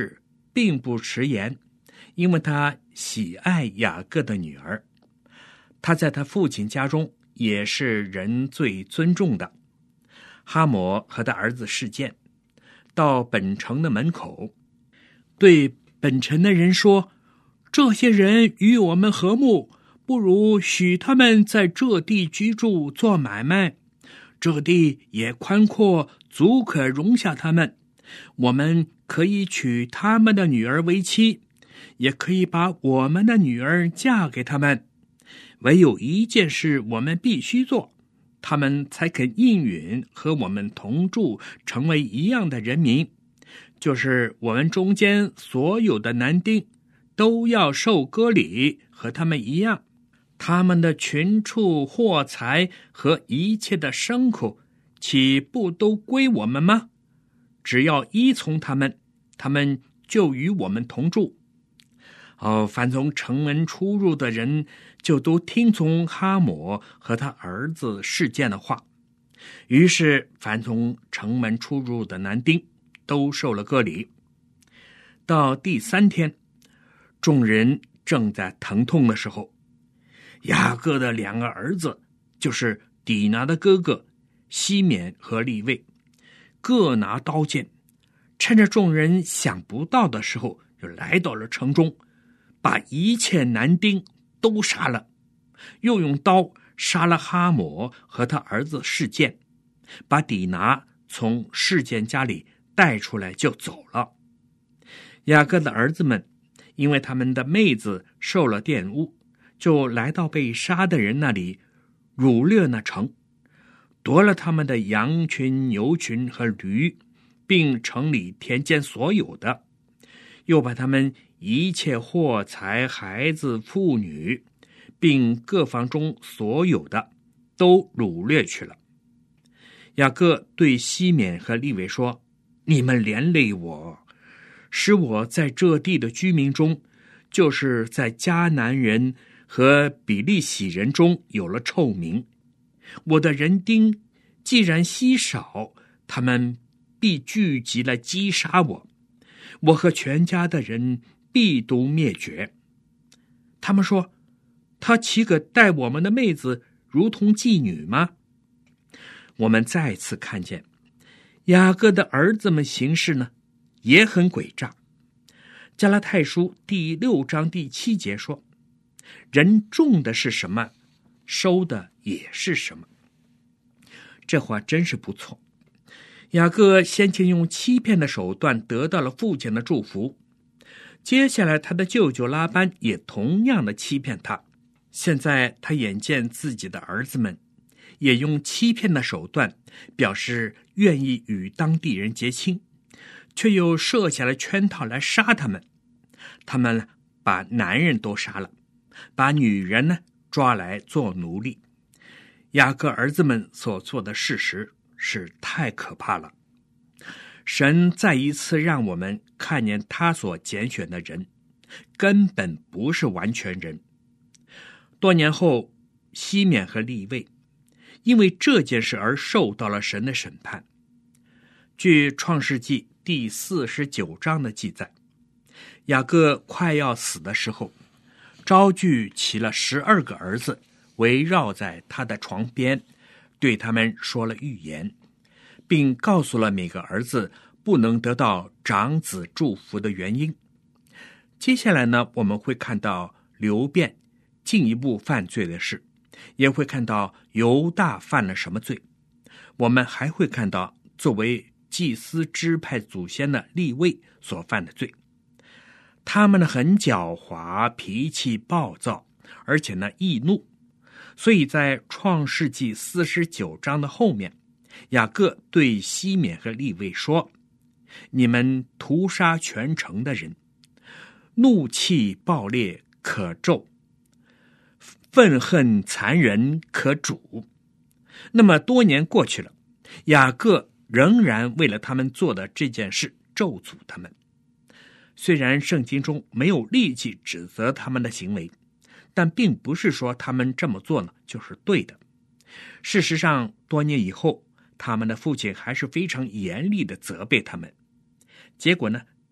并不迟延，因为他喜爱雅各的女儿。他在他父亲家中也是人最尊重的。哈摩和他儿子示剑，到本城的门口，对本城的人说：这些人与我们和睦，不如许他们在这地居住做买卖。这地也宽阔，足可容下他们。我们可以娶他们的女儿为妻，也可以把我们的女儿嫁给他们。唯有一件事我们必须做，他们才肯应允和我们同住，成为一样的人民，就是我们中间所有的男丁都要受割礼，和他们一样。他们的群畜货财和一切的牲口，岂不都归我们吗？只要依从他们，他们就与我们同住。哦，凡从城门出入的人，就都听从哈摩和他儿子示剑的话。于是凡从城门出入的男丁都受了割礼。到第三天，众人正在疼痛的时候，雅各的两个儿子，就是底拿的哥哥西缅和利未，各拿刀剑，趁着众人想不到的时候，就来到了城中，把一切男丁都杀了，又用刀杀了哈摩和他儿子示剑，把底拿从示剑家里带出来就走了。雅各的儿子们因为他们的妹子受了玷污，就来到被杀的人那里，掳掠那城，夺了他们的羊群、牛群和驴，并城里田间所有的，又把他们一切货财、孩子、妇女，并各房中所有的都掳掠去了。雅各对西缅和利未说：你们连累我，使我在这地的居民中，就是在迦南人和比利洗人中有了臭名。我的人丁既然稀少，他们必聚集来击杀我，我和全家的人必都灭绝。他们说：他岂可待我们的妹子如同妓女吗？我们再次看见雅各的儿子们行事呢，也很诡诈。加拉太书第六章第七节说：人种的是什么，收的也是什么。这话真是不错。雅各先前用欺骗的手段得到了父亲的祝福，接下来他的舅舅拉班也同样的欺骗他。现在他眼见自己的儿子们也用欺骗的手段表示愿意与当地人结亲，却又设下了圈套来杀他们。他们把男人都杀了，把女人呢抓来做奴隶。雅各儿子们所做的事实是太可怕了。神再一次让我们看见他所拣选的人根本不是完全人。多年后，西缅和利未因为这件事而受到了神的审判。据创世纪第四十九章的记载，雅各快要死的时候，招聚齐了十二个儿子，围绕在他的床边，对他们说了预言，并告诉了每个儿子不能得到长子祝福的原因。接下来呢，我们会看到流便进一步犯罪的事，也会看到犹大犯了什么罪。我们还会看到作为祭司支派祖先的利未所犯的罪。他们呢很狡猾，脾气暴躁，而且呢易怒，所以在创世纪四十九章的后面，雅各对西缅和利未说：你们屠杀全城的人，怒气暴烈可咒，愤恨残忍可辱。那么多年过去了，雅各仍然为了他们做的这件事咒诅他们。虽然圣经中没有立即指责他们的行为，但并不是说他们这么做呢就是对的。事实上，多年以后，他们的父亲还是非常严厉地责备他们。结果呢，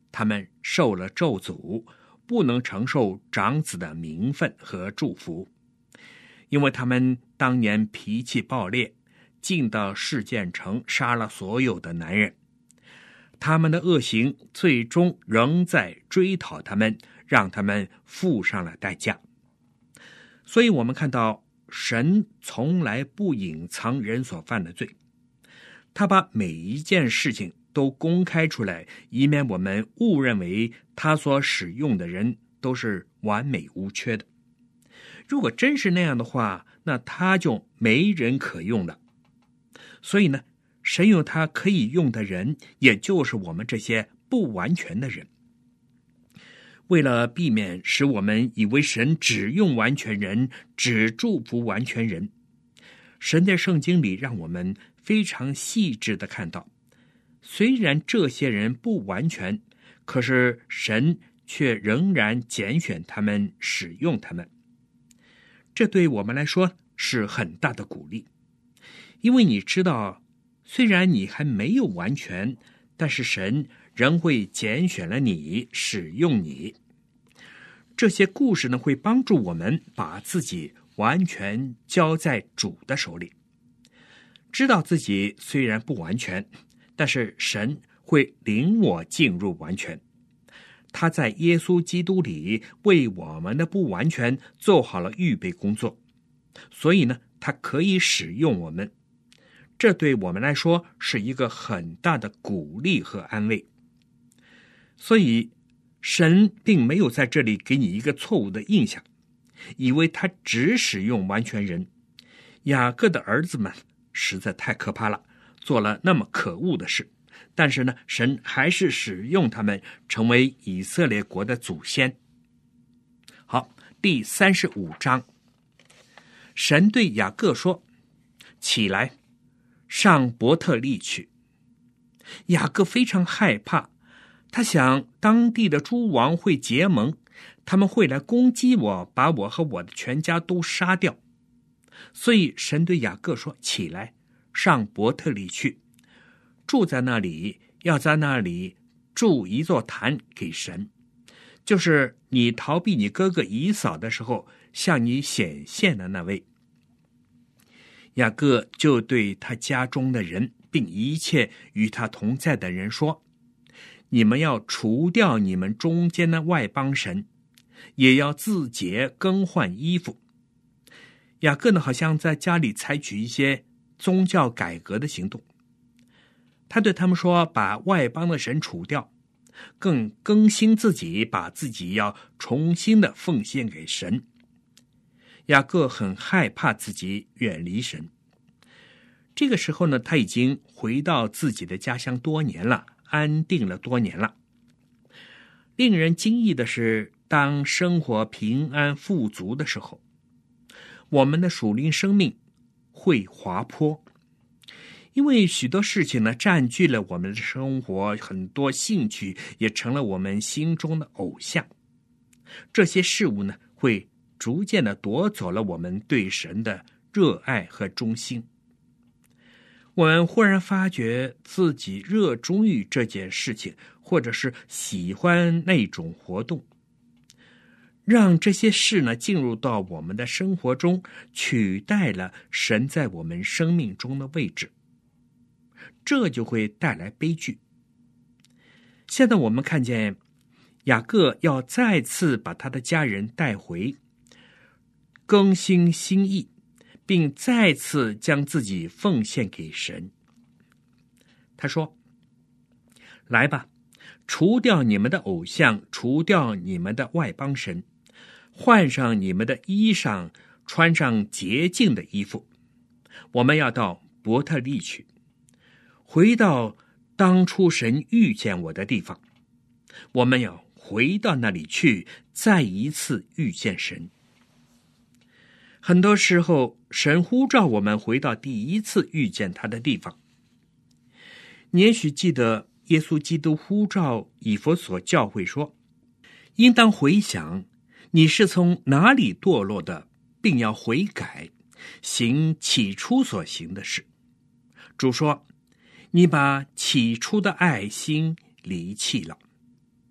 他们受了咒诅，不能承受长子的名分和祝福，因为他们当年脾气暴烈，进到示剑城杀了所有的男人。他们的恶行最终仍在追讨他们，让他们付上了代价。所以我们看到神从来不隐藏人所犯的罪，他把每一件事情都公开出来，以免我们误认为他所使用的人都是完美无缺的。如果真是那样的话，那他就没人可用了。所以呢，神有他可以用的人，也就是我们这些不完全的人。为了避免使我们以为神只用完全人，只祝福完全人，神在圣经里让我们非常细致地看到，虽然这些人不完全，可是神却仍然拣选他们，使用他们。这对我们来说是很大的鼓励，因为你知道，虽然你还没有完全，但是神仍会拣选了你，使用你。这些故事呢，会帮助我们把自己完全交在主的手里，知道自己虽然不完全，但是神会领我进入完全。他在耶稣基督里为我们的不完全做好了预备工作，所以呢，他可以使用我们。这对我们来说是一个很大的鼓励和安慰。所以神并没有在这里给你一个错误的印象，以为他只使用完全人。雅各的儿子们实在太可怕了，做了那么可恶的事，但是呢，神还是使用他们成为以色列国的祖先。好，第三十五章，神对雅各说：起来，上伯特利去。雅各非常害怕，他想当地的诸王会结盟，他们会来攻击我，把我和我的全家都杀掉。所以神对雅各说：起来，上伯特利去，住在那里，要在那里筑一座坛给神，就是你逃避你哥哥以扫的时候向你显现的那位。雅各就对他家中的人并一切与他同在的人说：你们要除掉你们中间的外邦神，也要自洁更换衣服。雅各呢，好像在家里采取一些宗教改革的行动。他对他们说，把外邦的神除掉，更更新自己，把自己要重新的奉献给神。雅各很害怕自己远离神。这个时候呢，他已经回到自己的家乡多年了，安定了多年了。令人惊异的是，当生活平安富足的时候，我们的属灵生命会滑坡，因为许多事情呢占据了我们的生活，很多兴趣也成了我们心中的偶像。这些事物呢，会逐渐的夺走了我们对神的热爱和忠心。我们忽然发觉自己热衷于这件事情，或者是喜欢那种活动，让这些事呢进入到我们的生活中，取代了神在我们生命中的位置，这就会带来悲剧。现在我们看见雅各要再次把他的家人带回，更新心意，并再次将自己奉献给神。他说：来吧，除掉你们的偶像，除掉你们的外邦神，换上你们的衣裳，穿上洁净的衣服。我们要到伯特利去，回到当初神遇见我的地方。我们要回到那里去，再一次遇见神。很多时候，神呼召我们回到第一次遇见他的地方。你也许记得耶稣基督呼召以弗所教会说：应当回想你是从哪里堕落的，并要悔改，行起初所行的事。主说：你把起初的爱心离弃了。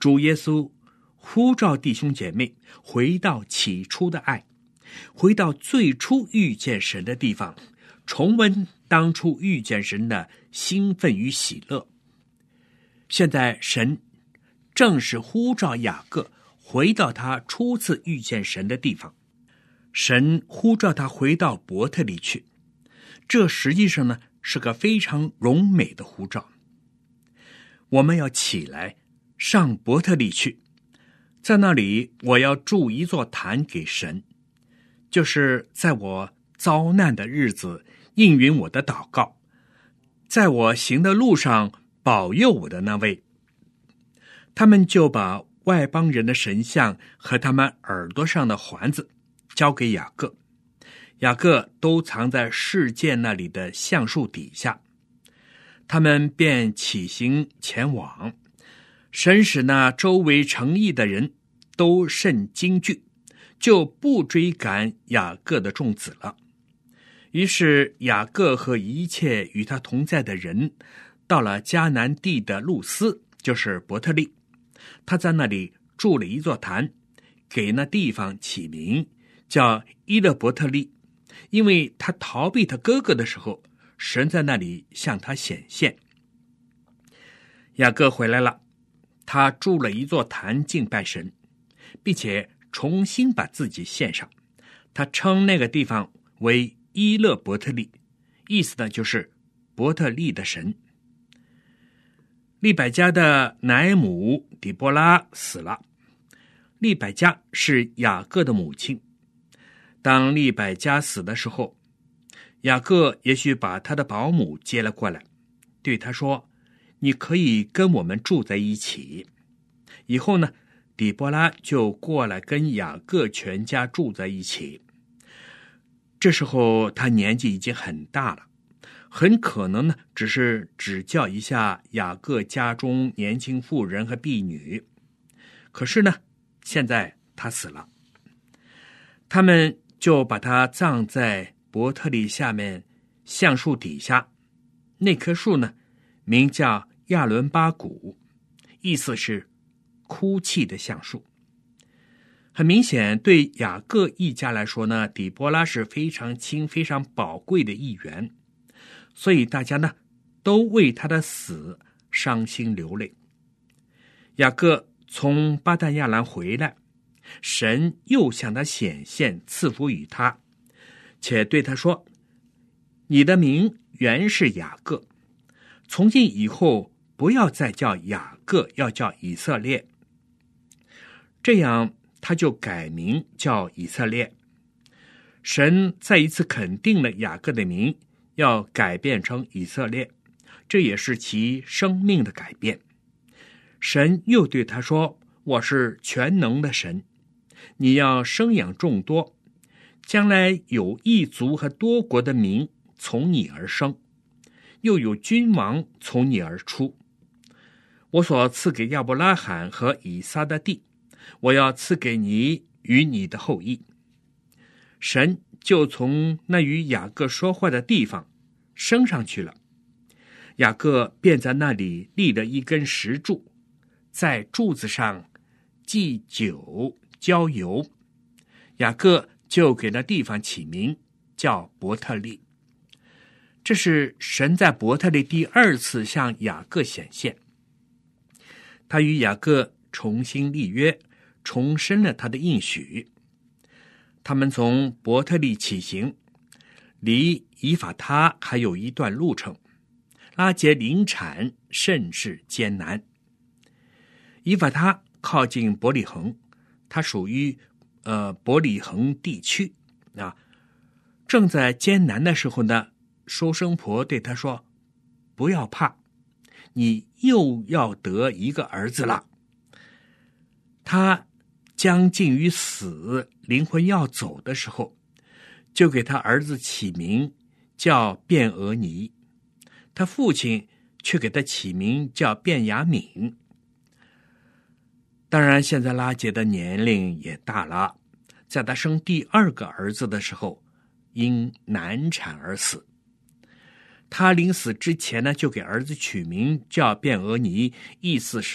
主耶稣呼召弟兄姐妹回到起初的爱，回到最初遇见神的地方，重温当初遇见神的兴奋与喜乐。现在神正是呼召雅各回到他初次遇见神的地方，神呼召他回到伯特利去，这实际上呢是个非常荣美的呼召。我们要起来上伯特利去，在那里我要筑一座坛给神，就是在我遭难的日子应允我的祷告，在我行的路上保佑我的那位。他们就把外邦人的神像和他们耳朵上的环子交给雅各，雅各都藏在事件那里的橡树底下。他们便起行前往，神使那周围城邑的人都甚惊惧，就不追赶雅各的众子了。于是雅各和一切与他同在的人到了迦南地的路斯，就是伯特利。他在那里筑了一座坛，给那地方起名叫伊勒伯特利，因为他逃避他哥哥的时候，神在那里向他显现。雅各回来了，他筑了一座坛敬拜神，并且重新把自己献上。他称那个地方为伊勒伯特利，意思呢就是伯特利的神。利百加的奶母底波拉死了，利百加是雅各的母亲。当利百加死的时候，雅各也许把他的保姆接了过来，对他说，你可以跟我们住在一起。以后呢，底波拉就过来跟雅各全家住在一起。这时候他年纪已经很大了，很可能呢只是指教一下雅各家中年轻妇人和婢女。可是呢，现在他死了，他们就把他葬在伯特利下面橡树底下。那棵树呢名叫亚伦巴谷，意思是哭泣的橡树。很明显，对雅各一家来说呢，底波拉是非常亲非常宝贵的一员，所以大家呢都为他的死伤心流泪。雅各从巴旦亚兰回来，神又向他显现，赐福与他，且对他说，你的名原是雅各，从今以后不要再叫雅各，要叫以色列。这样他就改名叫以色列。神再一次肯定了雅各的名，要改变成以色列，这也是其生命的改变。神又对他说，我是全能的神，你要生养众多，将来有一族和多国的民从你而生，又有君王从你而出。我所赐给亚伯拉罕和以撒的地，我要赐给你与你的后裔。神就从那与雅各说话的地方升上去了，雅各便在那里立了一根石柱，在柱子上祭酒浇油。雅各就给那地方起名叫伯特利。这是神在伯特利第二次向雅各显现，他与雅各重新立约，重申了他的应许。他们从伯特利起行，离以法他还有一段路程，拉结临产甚是艰难。以法他靠近伯利恒，它属于呃伯利恒地区啊。正在艰难的时候呢，收生婆对他说，不要怕，你又要得一个儿子了。他将近于死，灵魂要走的时候，就给他儿子起名叫便俄尼，他父亲却给他起名叫便雅悯。当然现在拉结的年龄也大了，在他生第二个儿子的时候因难产而死。他临死之前呢，就给儿子取名叫便俄尼，意思是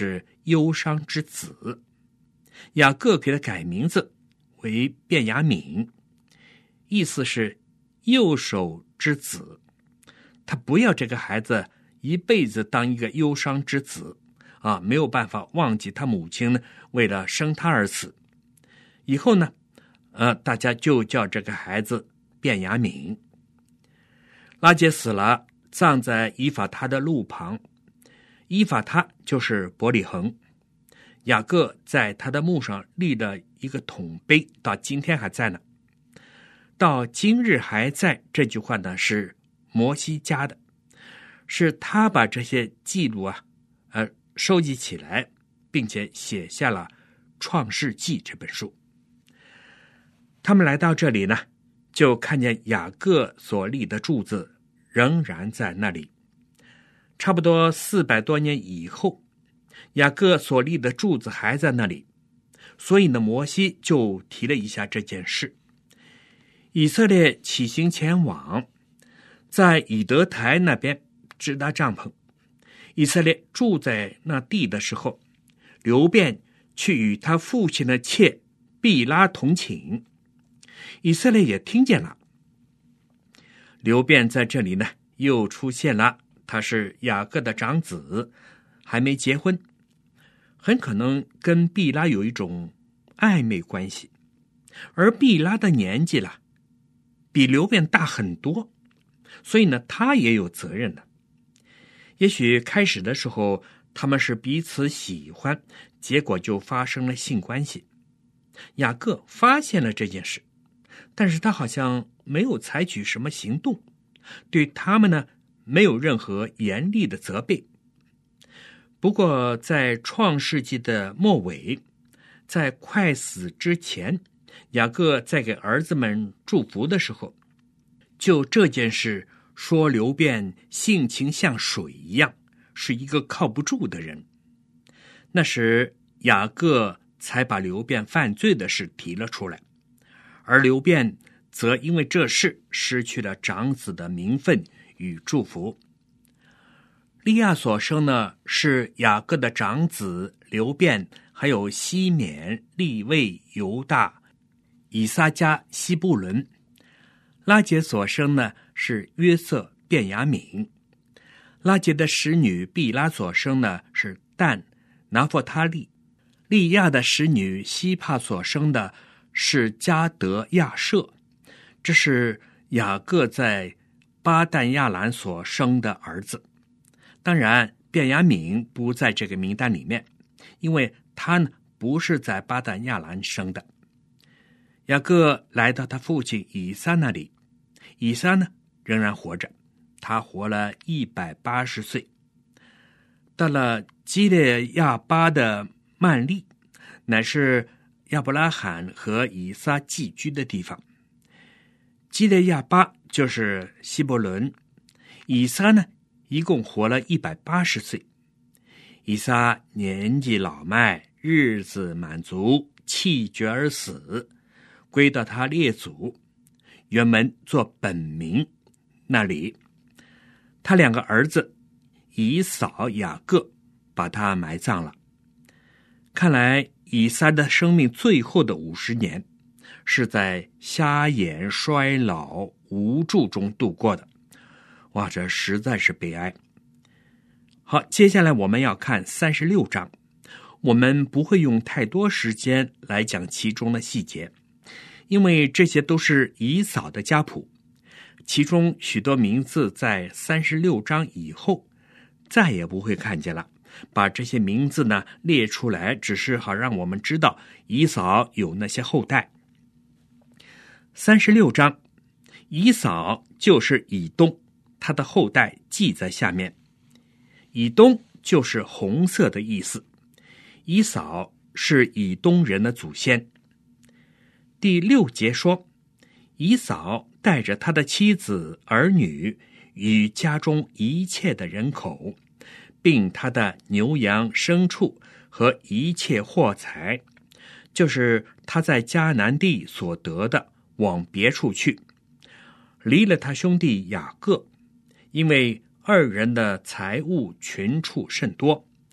忧伤之子。雅各给他改名字为便雅悯，意思是右手之子。他不要这个孩子一辈子当一个忧伤之子啊，没有办法忘记他母亲呢为了生他而死。以后呢，呃，大家就叫这个孩子便雅悯。拉结死了，葬在以法他的路旁。以法他就是伯利恒。雅各在他的墓上立了一个铜碑，到今天还在呢。到今日还在，这句话呢是摩西加的，是他把这些记录啊，呃，收集起来，并且写下了《创世纪》这本书。他们来到这里呢，就看见雅各所立的柱子仍然在那里。差不多四百多年以后，雅各所立的柱子还在那里，所以呢，摩西就提了一下这件事。以色列起行前往，在以德台那边支搭帐篷。以色列住在那地的时候，流便去与他父亲的妾毕拉同寝。以色列也听见了。流便在这里呢又出现了，他是雅各的长子，还没结婚，很可能跟毕拉有一种暧昧关系。而毕拉的年纪了比流便大很多，所以呢他也有责任的。也许开始的时候他们是彼此喜欢，结果就发生了性关系。雅各发现了这件事，但是他好像没有采取什么行动，对他们呢没有任何严厉的责备。不过在创世纪的末尾，在快死之前，雅各在给儿子们祝福的时候，就这件事说流便性情像水一样，是一个靠不住的人。那时雅各才把流便犯罪的事提了出来，而流便则因为这事失去了长子的名分与祝福。利亚所生呢是雅各的长子流便，还有西缅、利未、犹大、以撒迦、西布伦。拉结所生呢是约瑟、便雅悯。拉结的使女毕拉所生呢是但、拿弗他利。利亚的使女西帕所生的是加德、亚舍。这是雅各在巴旦亚兰所生的儿子。当然便雅悯不在这个名单里面，因为他呢不是在巴旦亚兰生的。雅各来到他父亲以撒那里，以撒呢仍然活着，他活了一百八十岁。到了基列亚巴的曼利，乃是亚伯拉罕和以撒寄居的地方。基列亚巴就是希伯伦。以撒呢一共活了一百八十岁。以撒年纪老迈，日子满足，气绝而死，归到他列祖原门做本名那里。他两个儿子以扫、雅各把他埋葬了。看来以撒的生命最后的五十年是在瞎眼、衰老、无助中度过的。哇，这实在是悲哀。好，接下来我们要看三十六章。我们不会用太多时间来讲其中的细节，因为这些都是以扫的家谱，其中许多名字在三十六章以后再也不会看见了。把这些名字呢列出来，只是好让我们知道以扫有那些后代。三十六章，以扫就是以东，他的后代记在下面。以东就是红色的意思，以扫是以东人的祖先。第六节说，以扫带着他的妻子、儿女与家中一切的人口，并他的牛羊牲畜和一切货财，就是他在迦南地所得的，往别处去，离了他兄弟雅各，因为二人的财物群畜甚多，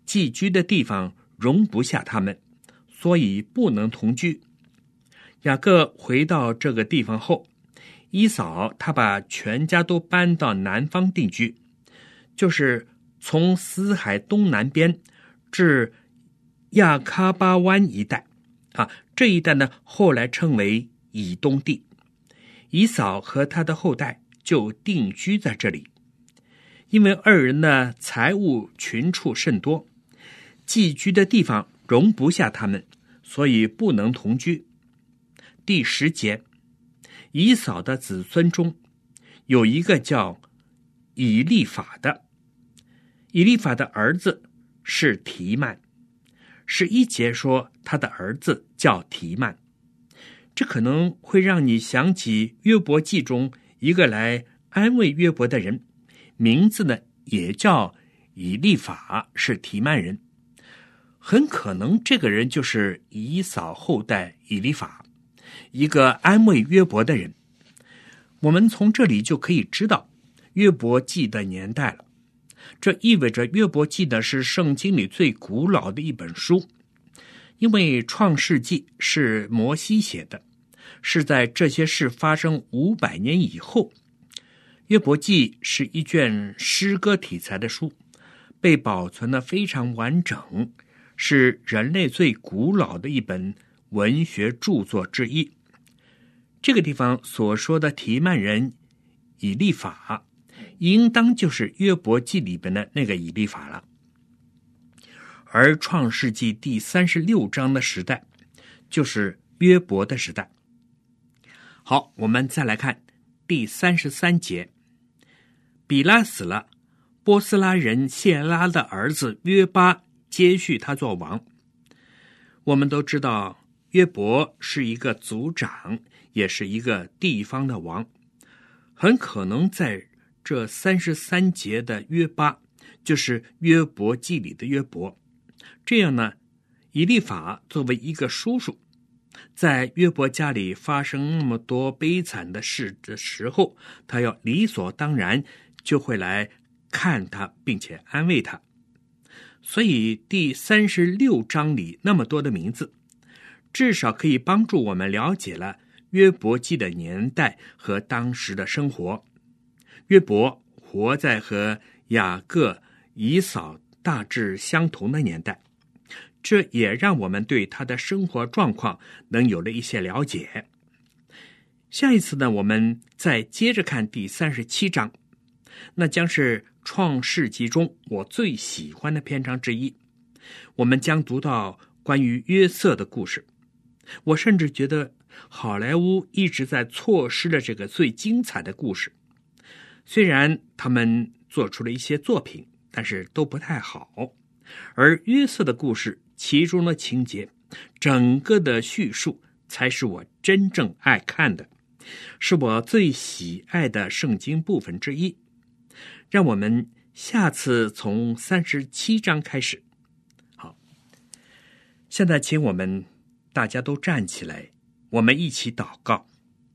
寄居的地方容不下他们，所以不能同居。雅各回到这个地方后，以扫他把全家都搬到南方定居，就是从死海东南边至亚喀巴湾一带啊，这一带呢后来称为以东地。以扫和他的后代就定居在这里。因为二人的财物群畜甚多，寄居的地方容不下他们，所以不能同居。第十节，以扫的子孙中有一个叫以利法的，以利法的儿子是提曼。十一节说他的儿子叫提曼，这可能会让你想起约伯记中一个来安慰约伯的人，名字呢也叫以利法，是提曼人。很可能这个人就是以扫后代以利法，一个安慰约伯的人。我们从这里就可以知道约伯记的年代了。这意味着约伯记呢是圣经里最古老的一本书，因为创世纪是摩西写的，是在这些事发生五百年以后。约伯记是一卷诗歌题材的书，被保存得非常完整，是人类最古老的一本文学著作之一。这个地方所说的提曼人以利法，应当就是约伯记里边的那个以利法了。而创世纪第三十六章的时代就是约伯的时代。好，我们再来看第三十三节，比拉死了，波斯拉人谢拉的儿子约巴接续他做王。我们都知道约伯是一个族长，也是一个地方的王，很可能在这三十三节的约巴就是约伯记里的约伯。这样呢，以利法作为一个叔叔，在约伯家里发生那么多悲惨的事的时候，他要理所当然就会来看他，并且安慰他。所以第三十六章里那么多的名字，至少可以帮助我们了解了约伯记的年代和当时的生活。约伯活在和雅各、以扫大致相同的年代，这也让我们对他的生活状况能有了一些了解。下一次呢，我们再接着看第三十七章，那将是创世纪中我最喜欢的篇章之一。我们将读到关于约瑟的故事。我甚至觉得好莱坞一直在错失了这个最精彩的故事。虽然他们做出了一些作品，但是都不太好。而约瑟的故事其中的情节，整个的叙述才是我真正爱看的，是我最喜爱的圣经部分之一。让我们下次从三十七章开始。好，现在请我们大家都站起来，我们一起祷告。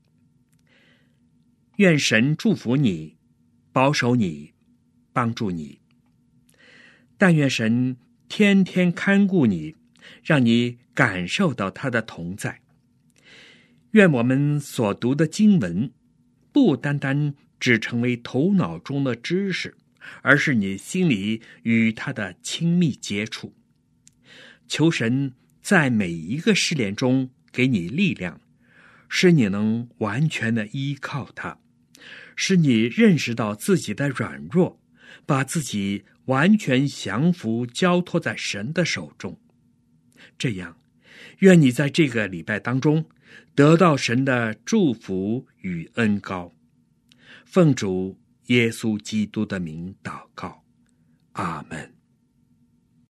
愿神祝福你，保守你，帮助你。但愿神天天看顾你，让你感受到他的同在。愿我们所读的经文不单单只成为头脑中的知识，而是你心里与他的亲密接触。求神在每一个试炼中给你力量，使你能完全的依靠他，使你认识到自己的软弱，把自己完全降服交托在神的手中。这样，愿你在这个礼拜当中得到神的祝福与恩膏。奉主耶稣基督的名祷告，阿们。